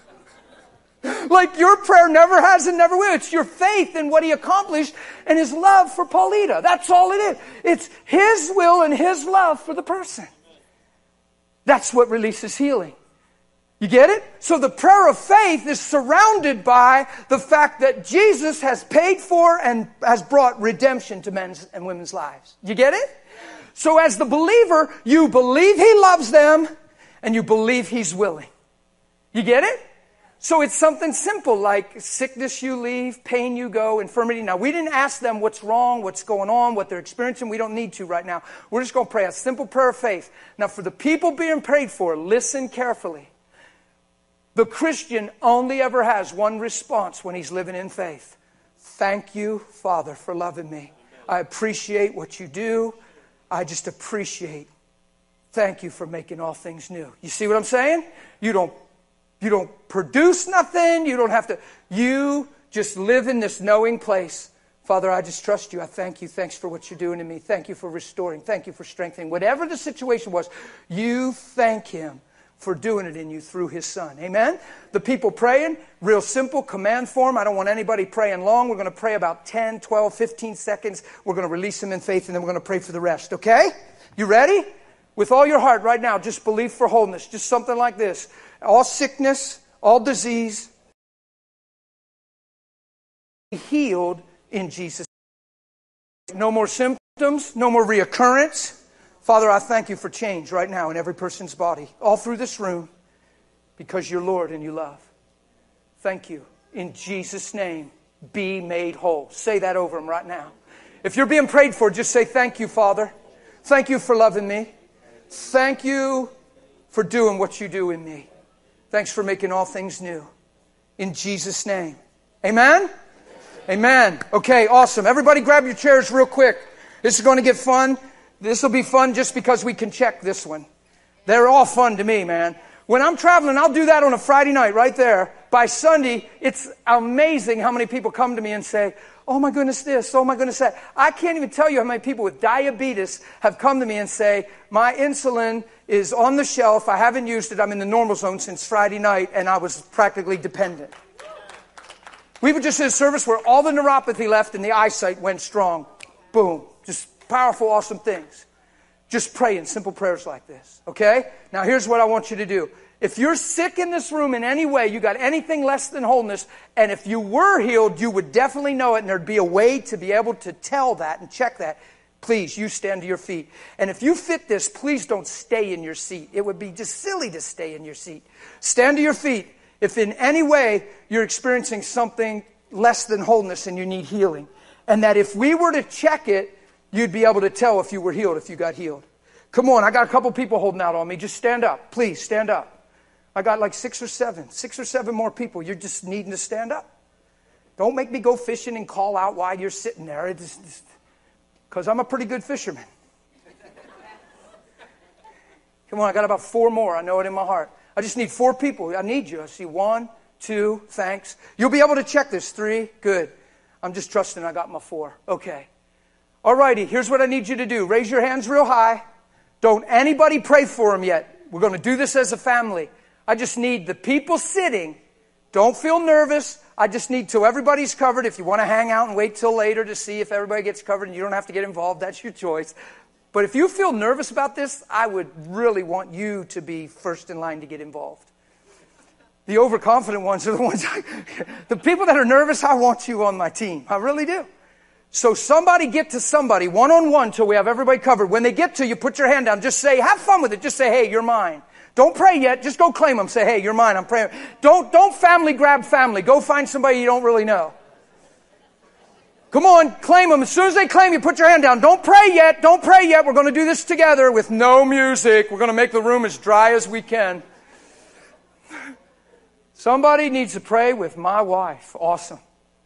Like your prayer never has and never will. It's your faith in what he accomplished and his love for Paulita. That's all it is. It's his will and his love for the person. That's what releases healing. You get it? So the prayer of faith is surrounded by the fact that Jesus has paid for and has brought redemption to men's and women's lives. You get it? So as the believer, you believe he loves them and you believe he's willing. You get it? So it's something simple like sickness you leave, pain you go, infirmity. Now, we didn't ask them what's wrong, what's going on, what they're experiencing. We don't need to right now. We're just going to pray a simple prayer of faith. Now, for the people being prayed for, listen carefully. The Christian only ever has one response when he's living in faith. Thank you, Father, for loving me. I appreciate what you do. I just appreciate. Thank you for making all things new. You see what I'm saying? You don't You don't produce nothing. You don't have to. You just live in this knowing place. Father, I just trust you. I thank you. Thanks for what you're doing to me. Thank you for restoring. Thank you for strengthening. Whatever the situation was, you thank him for doing it in you through his son. Amen? The people praying, real simple, command form. I don't want anybody praying long. We're going to pray about ten, twelve, fifteen seconds. We're going to release them in faith, and then we're going to pray for the rest. Okay? You ready? With all your heart right now, just believe for wholeness. Just something like this. All sickness, all disease, healed in Jesus. No more symptoms, no more reoccurrence. Father, I thank you for change right now in every person's body, all through this room, because you're Lord and you love. Thank you. In Jesus' name, be made whole. Say that over them right now. If you're being prayed for, just say, thank you, Father. Thank you for loving me. Thank you for doing what you do in me. Thanks for making all things new. In Jesus' name. Amen? Amen. Okay, awesome. Everybody grab your chairs real quick. This is going to get fun. This will be fun just because we can check this one. They're all fun to me, man. When I'm traveling, I'll do that on a Friday night right there. By Sunday, it's amazing how many people come to me and say, oh my goodness this, oh my goodness that. I can't even tell you how many people with diabetes have come to me and say, my insulin is on the shelf, I haven't used it, I'm in the normal zone since Friday night, and I was practically dependent. We were just in a service where all the neuropathy left and the eyesight went strong. Boom. Just powerful, awesome things. Just pray in simple prayers like this. Okay? Now here's what I want you to do. If you're sick in this room in any way, you got anything less than wholeness, and if you were healed, you would definitely know it, and there'd be a way to be able to tell that and check that. Please, you stand to your feet. And if you fit this, please don't stay in your seat. It would be just silly to stay in your seat. Stand to your feet. If in any way you're experiencing something less than wholeness and you need healing, and that if we were to check it, you'd be able to tell if you were healed, if you got healed. Come on, I got a couple people holding out on me. Just stand up. Please, stand up. I got like six or seven, six or seven more people. You're just needing to stand up. Don't make me go fishing and call out while you're sitting there. Because I'm a pretty good fisherman. Come on, I got about four more. I know it in my heart. I just need four people. I need you. I see one, two, thanks. You'll be able to check this. Three, good. I'm just trusting I got my four. Okay. All righty, here's what I need you to do. Raise your hands real high. Don't anybody pray for them yet. We're going to do this as a family. I just need the people sitting. Don't feel nervous. I just need till everybody's covered. If you want to hang out and wait till later to see if everybody gets covered and you don't have to get involved, that's your choice. But if you feel nervous about this, I would really want you to be first in line to get involved. The overconfident ones are the ones, I, the people that are nervous, I want you on my team. I really do. So somebody get to somebody one-on-one till we have everybody covered. When they get to you, put your hand down. Just say, have fun with it. Just say, hey, you're mine. Don't pray yet. Just go claim them. Say, hey, you're mine. I'm praying. Don't, don't family grab family. Go find somebody you don't really know. Come on, claim them. As soon as they claim you, put your hand down. Don't pray yet. Don't pray yet. We're going to do this together with no music. We're going to make the room as dry as we can. Somebody needs to pray with my wife. Awesome.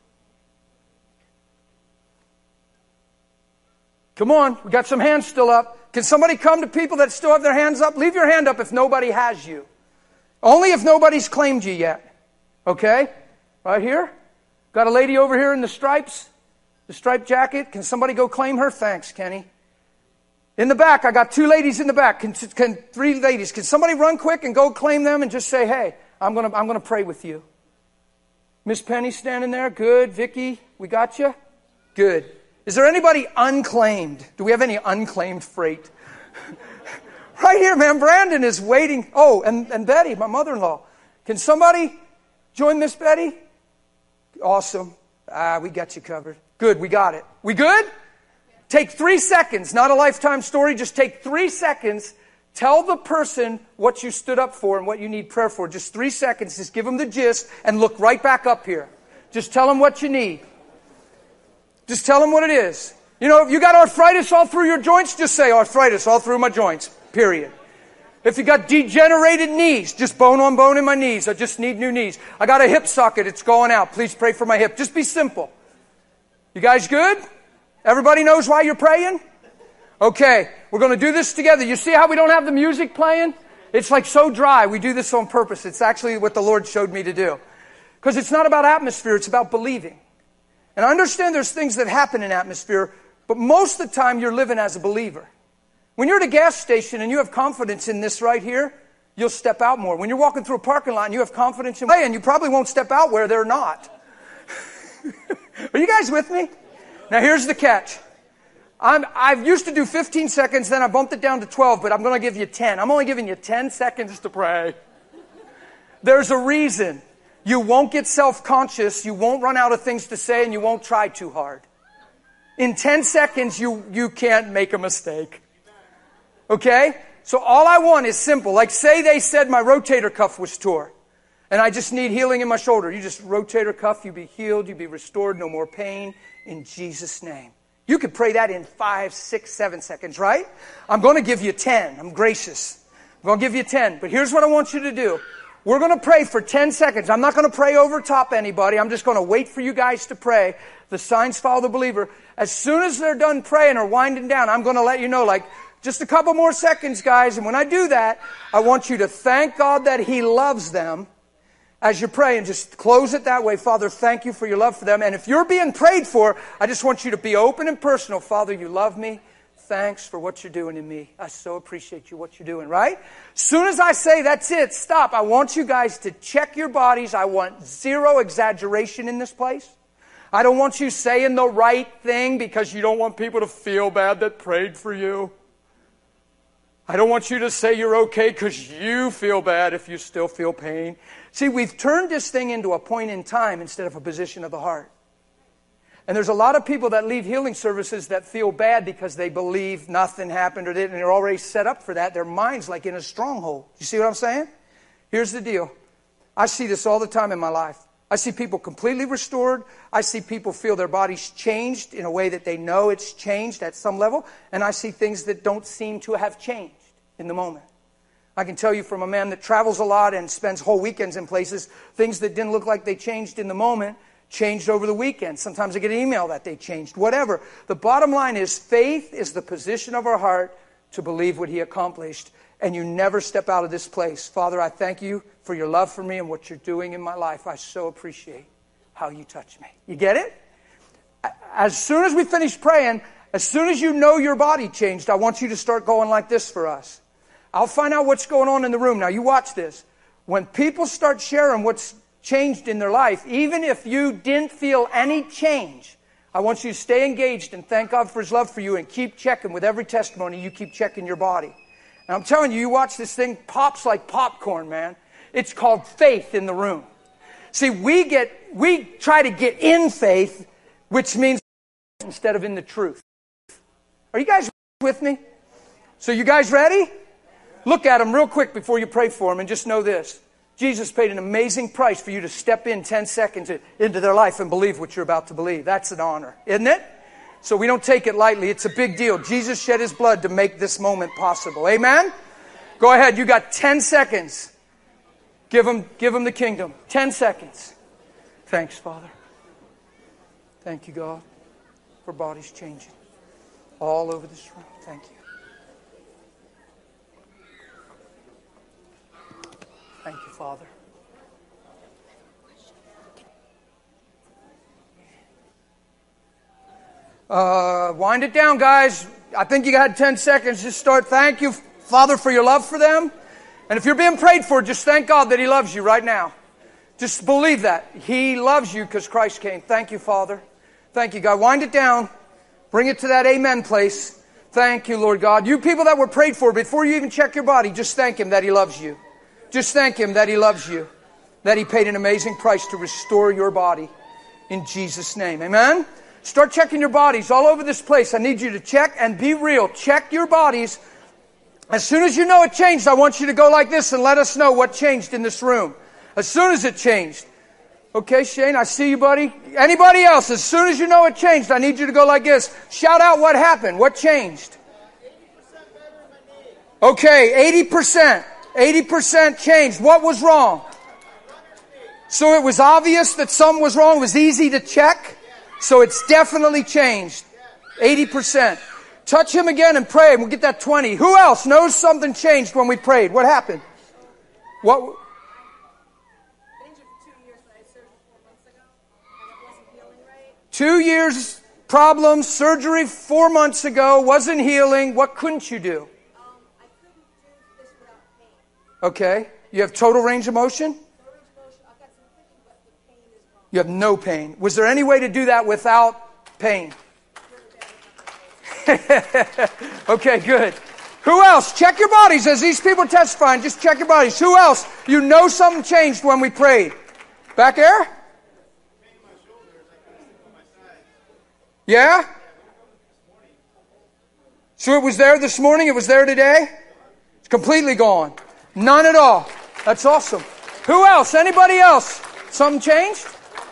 Come on, we got some hands still up. Can somebody come to people that still have their hands up? Leave your hand up if nobody has you. Only if nobody's claimed you yet. Okay? Right here. Got a lady over here in the stripes. The striped jacket. Can somebody go claim her? Thanks, Kenny. In the back, I got two ladies in the back. Can, can three ladies. Can somebody run quick and go claim them and just say, hey, I'm gonna I'm gonna pray with you. Miss Penny standing there. Good. Vicky, we got you? Good. Is there anybody unclaimed? Do we have any unclaimed freight? Right here, man. Brandon is waiting. Oh, and, and Betty, my mother-in-law. Can somebody join Miss Betty? Awesome. Ah, we got you covered. Good, we got it. We good? Take three seconds. Not a lifetime story. Just take three seconds. Tell the person what you stood up for and what you need prayer for. Just three seconds. Just give them the gist and look right back up here. Just tell them what you need. Just tell them what it is. You know, if you got arthritis all through your joints, just say arthritis all through my joints, period. If you got degenerated knees, just bone on bone in my knees. I just need new knees. I got a hip socket. It's going out. Please pray for my hip. Just be simple. You guys good? Everybody knows why you're praying? Okay, we're going to do this together. You see how we don't have the music playing? It's like so dry. We do this on purpose. It's actually what the Lord showed me to do. Because it's not about atmosphere. It's about believing. And I understand there's things that happen in atmosphere, but most of the time you're living as a believer. When you're at a gas station and you have confidence in this right here, you'll step out more. When you're walking through a parking lot and you have confidence in and you probably won't step out where they're not. Are you guys with me? Now here's the catch. I'm, I've used to do fifteen seconds, then I bumped it down to twelve, but I'm going to give you ten. I'm only giving you ten seconds to pray. There's a reason. You won't get self-conscious, you won't run out of things to say, and you won't try too hard. In ten seconds, you, you can't make a mistake. Okay? So all I want is simple. Like say they said my rotator cuff was tore, and I just need healing in my shoulder. You just rotator cuff, you be healed, you be restored, no more pain, in Jesus' name. You could pray that in five, six, seven seconds, right? I'm going to give you ten. I'm gracious. I'm going to give you ten. But here's what I want you to do. We're going to pray for ten seconds. I'm not going to pray over top anybody. I'm just going to wait for you guys to pray. The signs follow the believer. As soon as they're done praying or winding down, I'm going to let you know, like, just a couple more seconds, guys. And when I do that, I want you to thank God that He loves them. As you're praying, just close it that way. Father, thank you for your love for them. And if you're being prayed for, I just want you to be open and personal. Father, you love me. Thanks for what you're doing in me. I so appreciate you, what you're doing, right? As soon as I say, that's it, stop. I want you guys to check your bodies. I want zero exaggeration in this place. I don't want you saying the right thing because you don't want people to feel bad that prayed for you. I don't want you to say you're okay because you feel bad if you still feel pain. See, we've turned this thing into a point in time instead of a position of the heart. And there's a lot of people that leave healing services that feel bad because they believe nothing happened or didn't, and they're already set up for that. Their mind's like in a stronghold. You see what I'm saying? Here's the deal. I see this all the time in my life. I see people completely restored. I see people feel their bodies changed in a way that they know it's changed at some level. And I see things that don't seem to have changed in the moment. I can tell you from a man that travels a lot and spends whole weekends in places, things that didn't look like they changed in the moment changed over the weekend. Sometimes I get an email that they changed, whatever. The bottom line is faith is the position of our heart to believe what He accomplished. And you never step out of this place. Father, I thank you for your love for me and what you're doing in my life. I so appreciate how you touch me. You get it? As soon as we finish praying, as soon as you know your body changed, I want you to start going like this for us. I'll find out what's going on in the room. Now, you watch this. When people start sharing what's changed in their life, even if you didn't feel any change, I want you to stay engaged and thank God for His love for you and keep checking with every testimony. You keep checking your body. And I'm telling you, you watch this thing pops like popcorn, man. It's called faith in the room. See, we get, we try to get in faith, which means instead of in the truth. Are you guys with me? So you guys ready? Look at them real quick before you pray for them and just know this. Jesus paid an amazing price for you to step in ten seconds into their life and believe what you're about to believe. That's an honor, isn't it? So we don't take it lightly. It's a big deal. Jesus shed His blood to make this moment possible. Amen? Go ahead. You got ten seconds. Give them, give them the kingdom. Ten seconds. Thanks, Father. Thank you, God, for bodies changing all over this room. Thank you. Thank you, Father. Uh, wind it down, guys. I think you got ten seconds. Just start. Thank you, Father, for your love for them. And if you're being prayed for, just thank God that He loves you right now. Just believe that. He loves you because Christ came. Thank you, Father. Thank you, God. Wind it down. Bring it to that amen place. Thank you, Lord God. You people that were prayed for, before you even check your body, just thank Him that He loves you. Just thank Him that He loves you. That He paid an amazing price to restore your body. In Jesus' name. Amen? Start checking your bodies all over this place. I need you to check and be real. Check your bodies. As soon as you know it changed, I want you to go like this and let us know what changed in this room. As soon as it changed. Okay, Shane, I see you, buddy. Anybody else, as soon as you know it changed, I need you to go like this. Shout out what happened. What changed? Okay, eighty percent. eighty percent changed. What was wrong? So it was obvious that something was wrong. It was easy to check. So it's definitely changed. eighty percent. Touch him again and pray, and we'll get that twenty. Who else knows something changed when we prayed? What happened? What? Two years problems, surgery four months ago, wasn't healing. What couldn't you do? Um, I couldn't do this without pain. Okay. You have total range of motion? Total range of motion. I've got some clicking, but the pain is gone. You have no pain. Was there any way to do that without pain? Okay, good. Who else? Check your bodies as these people are testifying. Just check your bodies. Who else? You know something changed when we prayed. Back there? Yeah? So it was there this morning? It was there today? It's completely gone. None at all. That's awesome. Who else? Anybody else? Something changed?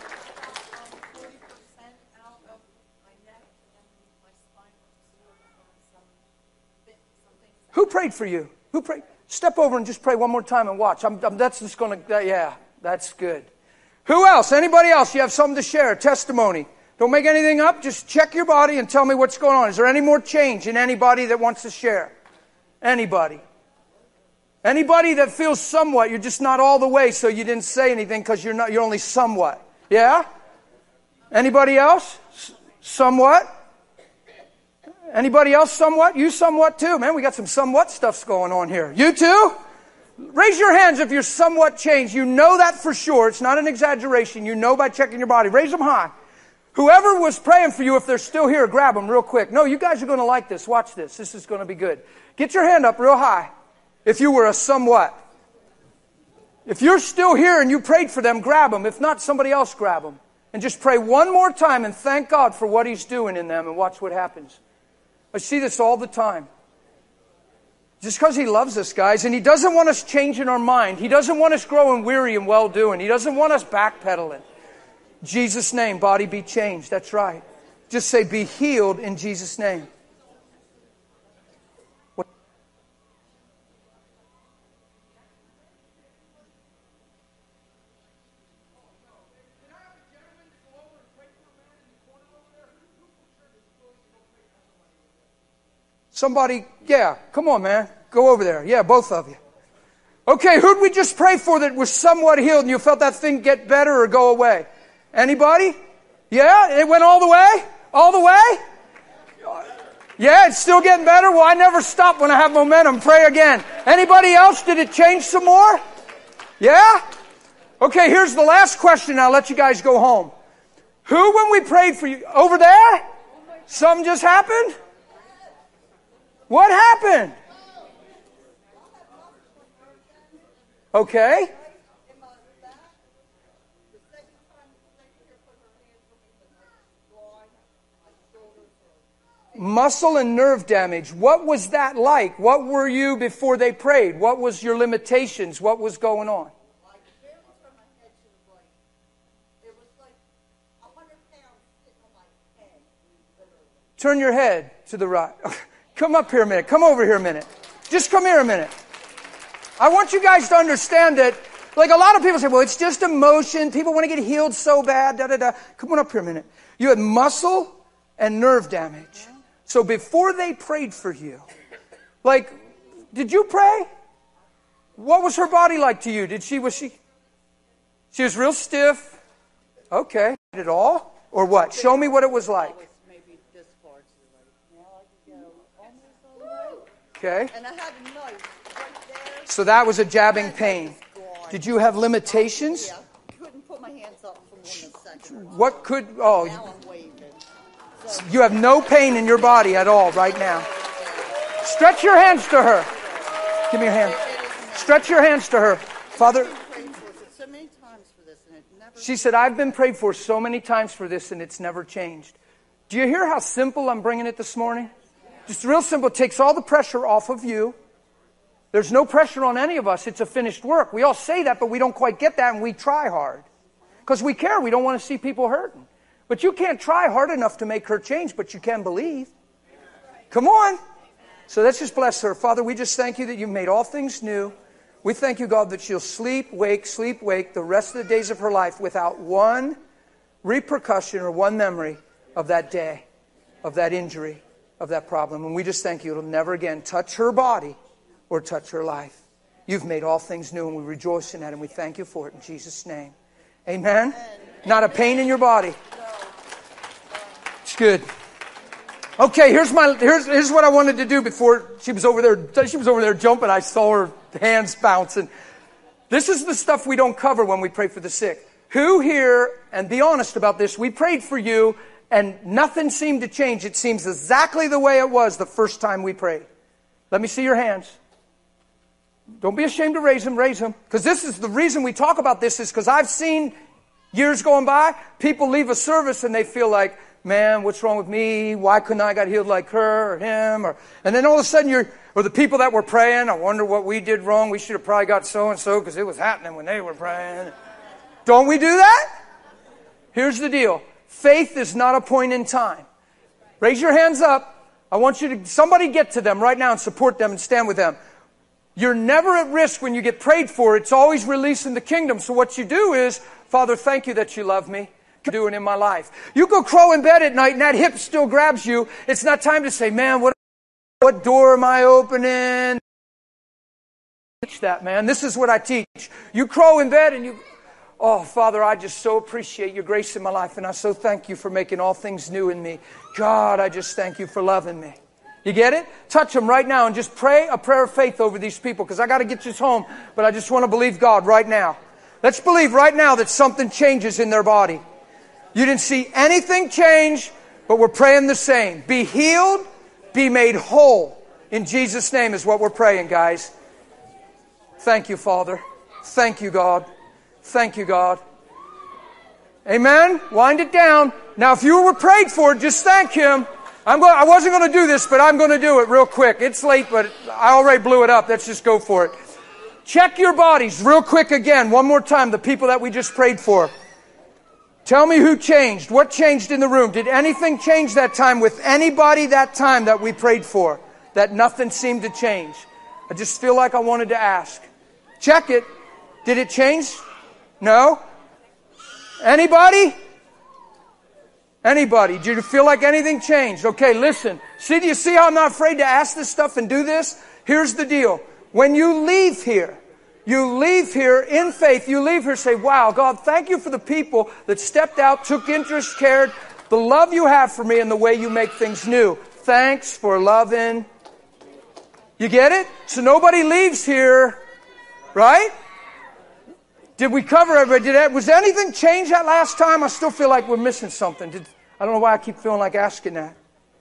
Who prayed for you? Who prayed? Step over and just pray one more time and watch. I'm, I'm, that's just going to, uh, yeah, that's good. Who else? Anybody else? You have something to share, testimony. Don't make anything up. Just check your body and tell me what's going on. Is there any more change in anybody that wants to share? Anybody? Anybody that feels somewhat, you're just not all the way, so you didn't say anything because you're not, you're only somewhat. Yeah? Anybody else? S- somewhat? Anybody else somewhat? You somewhat too. Man, we got some somewhat stuffs going on here. You too? Raise your hands if you're somewhat changed. You know that for sure. It's not an exaggeration. You know by checking your body. Raise them high. Whoever was praying for you, if they're still here, grab them real quick. No, you guys are going to like this. Watch this. This is going to be good. Get your hand up real high if you were a somewhat. If you're still here and you prayed for them, grab them. If not, somebody else grab them. And just pray one more time and thank God for what He's doing in them and watch what happens. I see this all the time. Just because He loves us, guys, and He doesn't want us changing our mind. He doesn't want us growing weary and well-doing. He doesn't want us backpedaling. In Jesus' name, body be changed. That's right. Just say, be healed in Jesus' name. What? Somebody, yeah, come on, man. Go over there. Yeah, both of you. Okay, who'd we just pray for that was somewhat healed and you felt that thing get better or go away? Anybody? Yeah? It went all the way? All the way? Yeah, it's still getting better? Well, I never stop when I have momentum. Pray again. Anybody else? Did it change some more? Yeah? Okay, here's the last question. I'll let you guys go home. Who, when we prayed for you, over there? Something just happened? What happened? Okay. Muscle and nerve damage. What was that like? What were you before they prayed? What was your limitations? What was going on? Turn your head to the right. Come up here a minute. Come over here a minute. Just come here a minute. I want you guys to understand that Like a lot of people say, well, it's just emotion. People want to get healed so bad. Da, da, da. Come on up here a minute. You had muscle and nerve damage. So before they prayed for you, like, did you pray? What was her body like to you? Did she, was she, she was real stiff. Okay. Did it all? Or what? Show me what it was like. Okay. And I had a knife right there. So that was a jabbing pain. Did you have limitations? Yeah. Couldn't put my hands up for more than a second. What could, oh, Now I'm waving. So, you have no pain in your body at all right now. Stretch your hands to her. Give me your hand. Stretch your hands to her. Father, prayed for so many times for this, and it never. she said, I've been prayed for so many times for this, and it's never changed. Do you hear how simple I'm bringing it this morning? Just real simple. It takes all the pressure off of you. There's no pressure on any of us. It's a finished work. We all say that, but we don't quite get that, and we try hard. Because we care. We don't want to see people hurting. But you can't try hard enough to make her change, but you can believe. Come on. So let's just bless her. Father, we just thank you that you've made all things new. We thank you, God, that she'll sleep, wake, sleep, wake the rest of the days of her life without one repercussion or one memory of that day, of that injury, of that problem. And we just thank you it'll never again touch her body or touch her life. You've made all things new, and we rejoice in that, and we thank you for it in Jesus' name. Amen? Not a pain in your body. It's good. Okay, here's my here's here's what I wanted to do before she was over there. She was over there jumping. I saw her hands bouncing. This is the stuff we don't cover when we pray for the sick. Who here, and be honest about this, we prayed for you and nothing seemed to change. It seems exactly the way it was the first time we prayed. Let me see your hands. Don't be ashamed to raise them, raise them. Because this is the reason we talk about this is because I've seen years going by, people leave a service and they feel like, man, what's wrong with me? Why couldn't I got healed like her or him? Or and then all of a sudden you're, or the people that were praying, I wonder what we did wrong. We should have probably got so-and-so because it was happening when they were praying. Don't we do that? Here's the deal. Faith is not a point in time. Raise your hands up. I want you to, somebody get to them right now and support them and stand with them. You're never at risk when you get prayed for. It's always releasing the kingdom. So what you do is, Father, thank you that you love me. Doing in my life. You go crow in bed at night and that hip still grabs you. It's not time to say, man, what, what door am I opening? Teach that, man. This is what I teach. You crow in bed and you, oh, Father, I just so appreciate your grace in my life, and I so thank you for making all things new in me. God, I just thank you for loving me. You get it? Touch them right now and just pray a prayer of faith over these people, because I got to get this home, but I just want to believe God right now. Let's believe right now that something changes in their body. You didn't see anything change, but we're praying the same. Be healed, be made whole. In Jesus' name is what we're praying, guys. Thank you, Father. Thank you, God. Thank you, God. Amen? Wind it down. Now, if you were prayed for, just thank Him. I'm going, I wasn't going to do this, but I'm going to do it real quick. It's late, but I already blew it up. Let's just go for it. Check your bodies real quick again. One more time, the people that we just prayed for. Tell me who changed. What changed in the room? Did anything change that time with anybody that time that we prayed for? That nothing seemed to change. I just feel like I wanted to ask. Check it. Did it change? No? Anybody? Anybody? Did you feel like anything changed? Okay, listen. See, do you see how I'm not afraid to ask this stuff and do this? Here's the deal. When you leave here, You leave here in faith. You leave here say, wow, God, thank you for the people that stepped out, took interest, cared, the love you have for me and the way you make things new. Thanks for loving. You get it? So nobody leaves here, right? Did we cover everybody? Did that, was anything change that last time? I still feel like we're missing something. Did, I don't know why I keep feeling like asking that.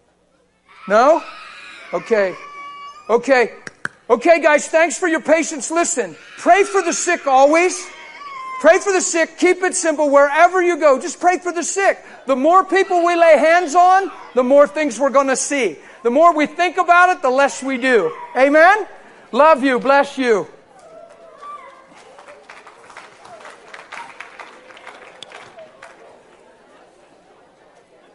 No? Okay. Okay. Okay, guys, thanks for your patience. Listen, pray for the sick always. Pray for the sick. Keep it simple. Wherever you go, just pray for the sick. The more people we lay hands on, the more things we're going to see. The more we think about it, the less we do. Amen? Love you. Bless you.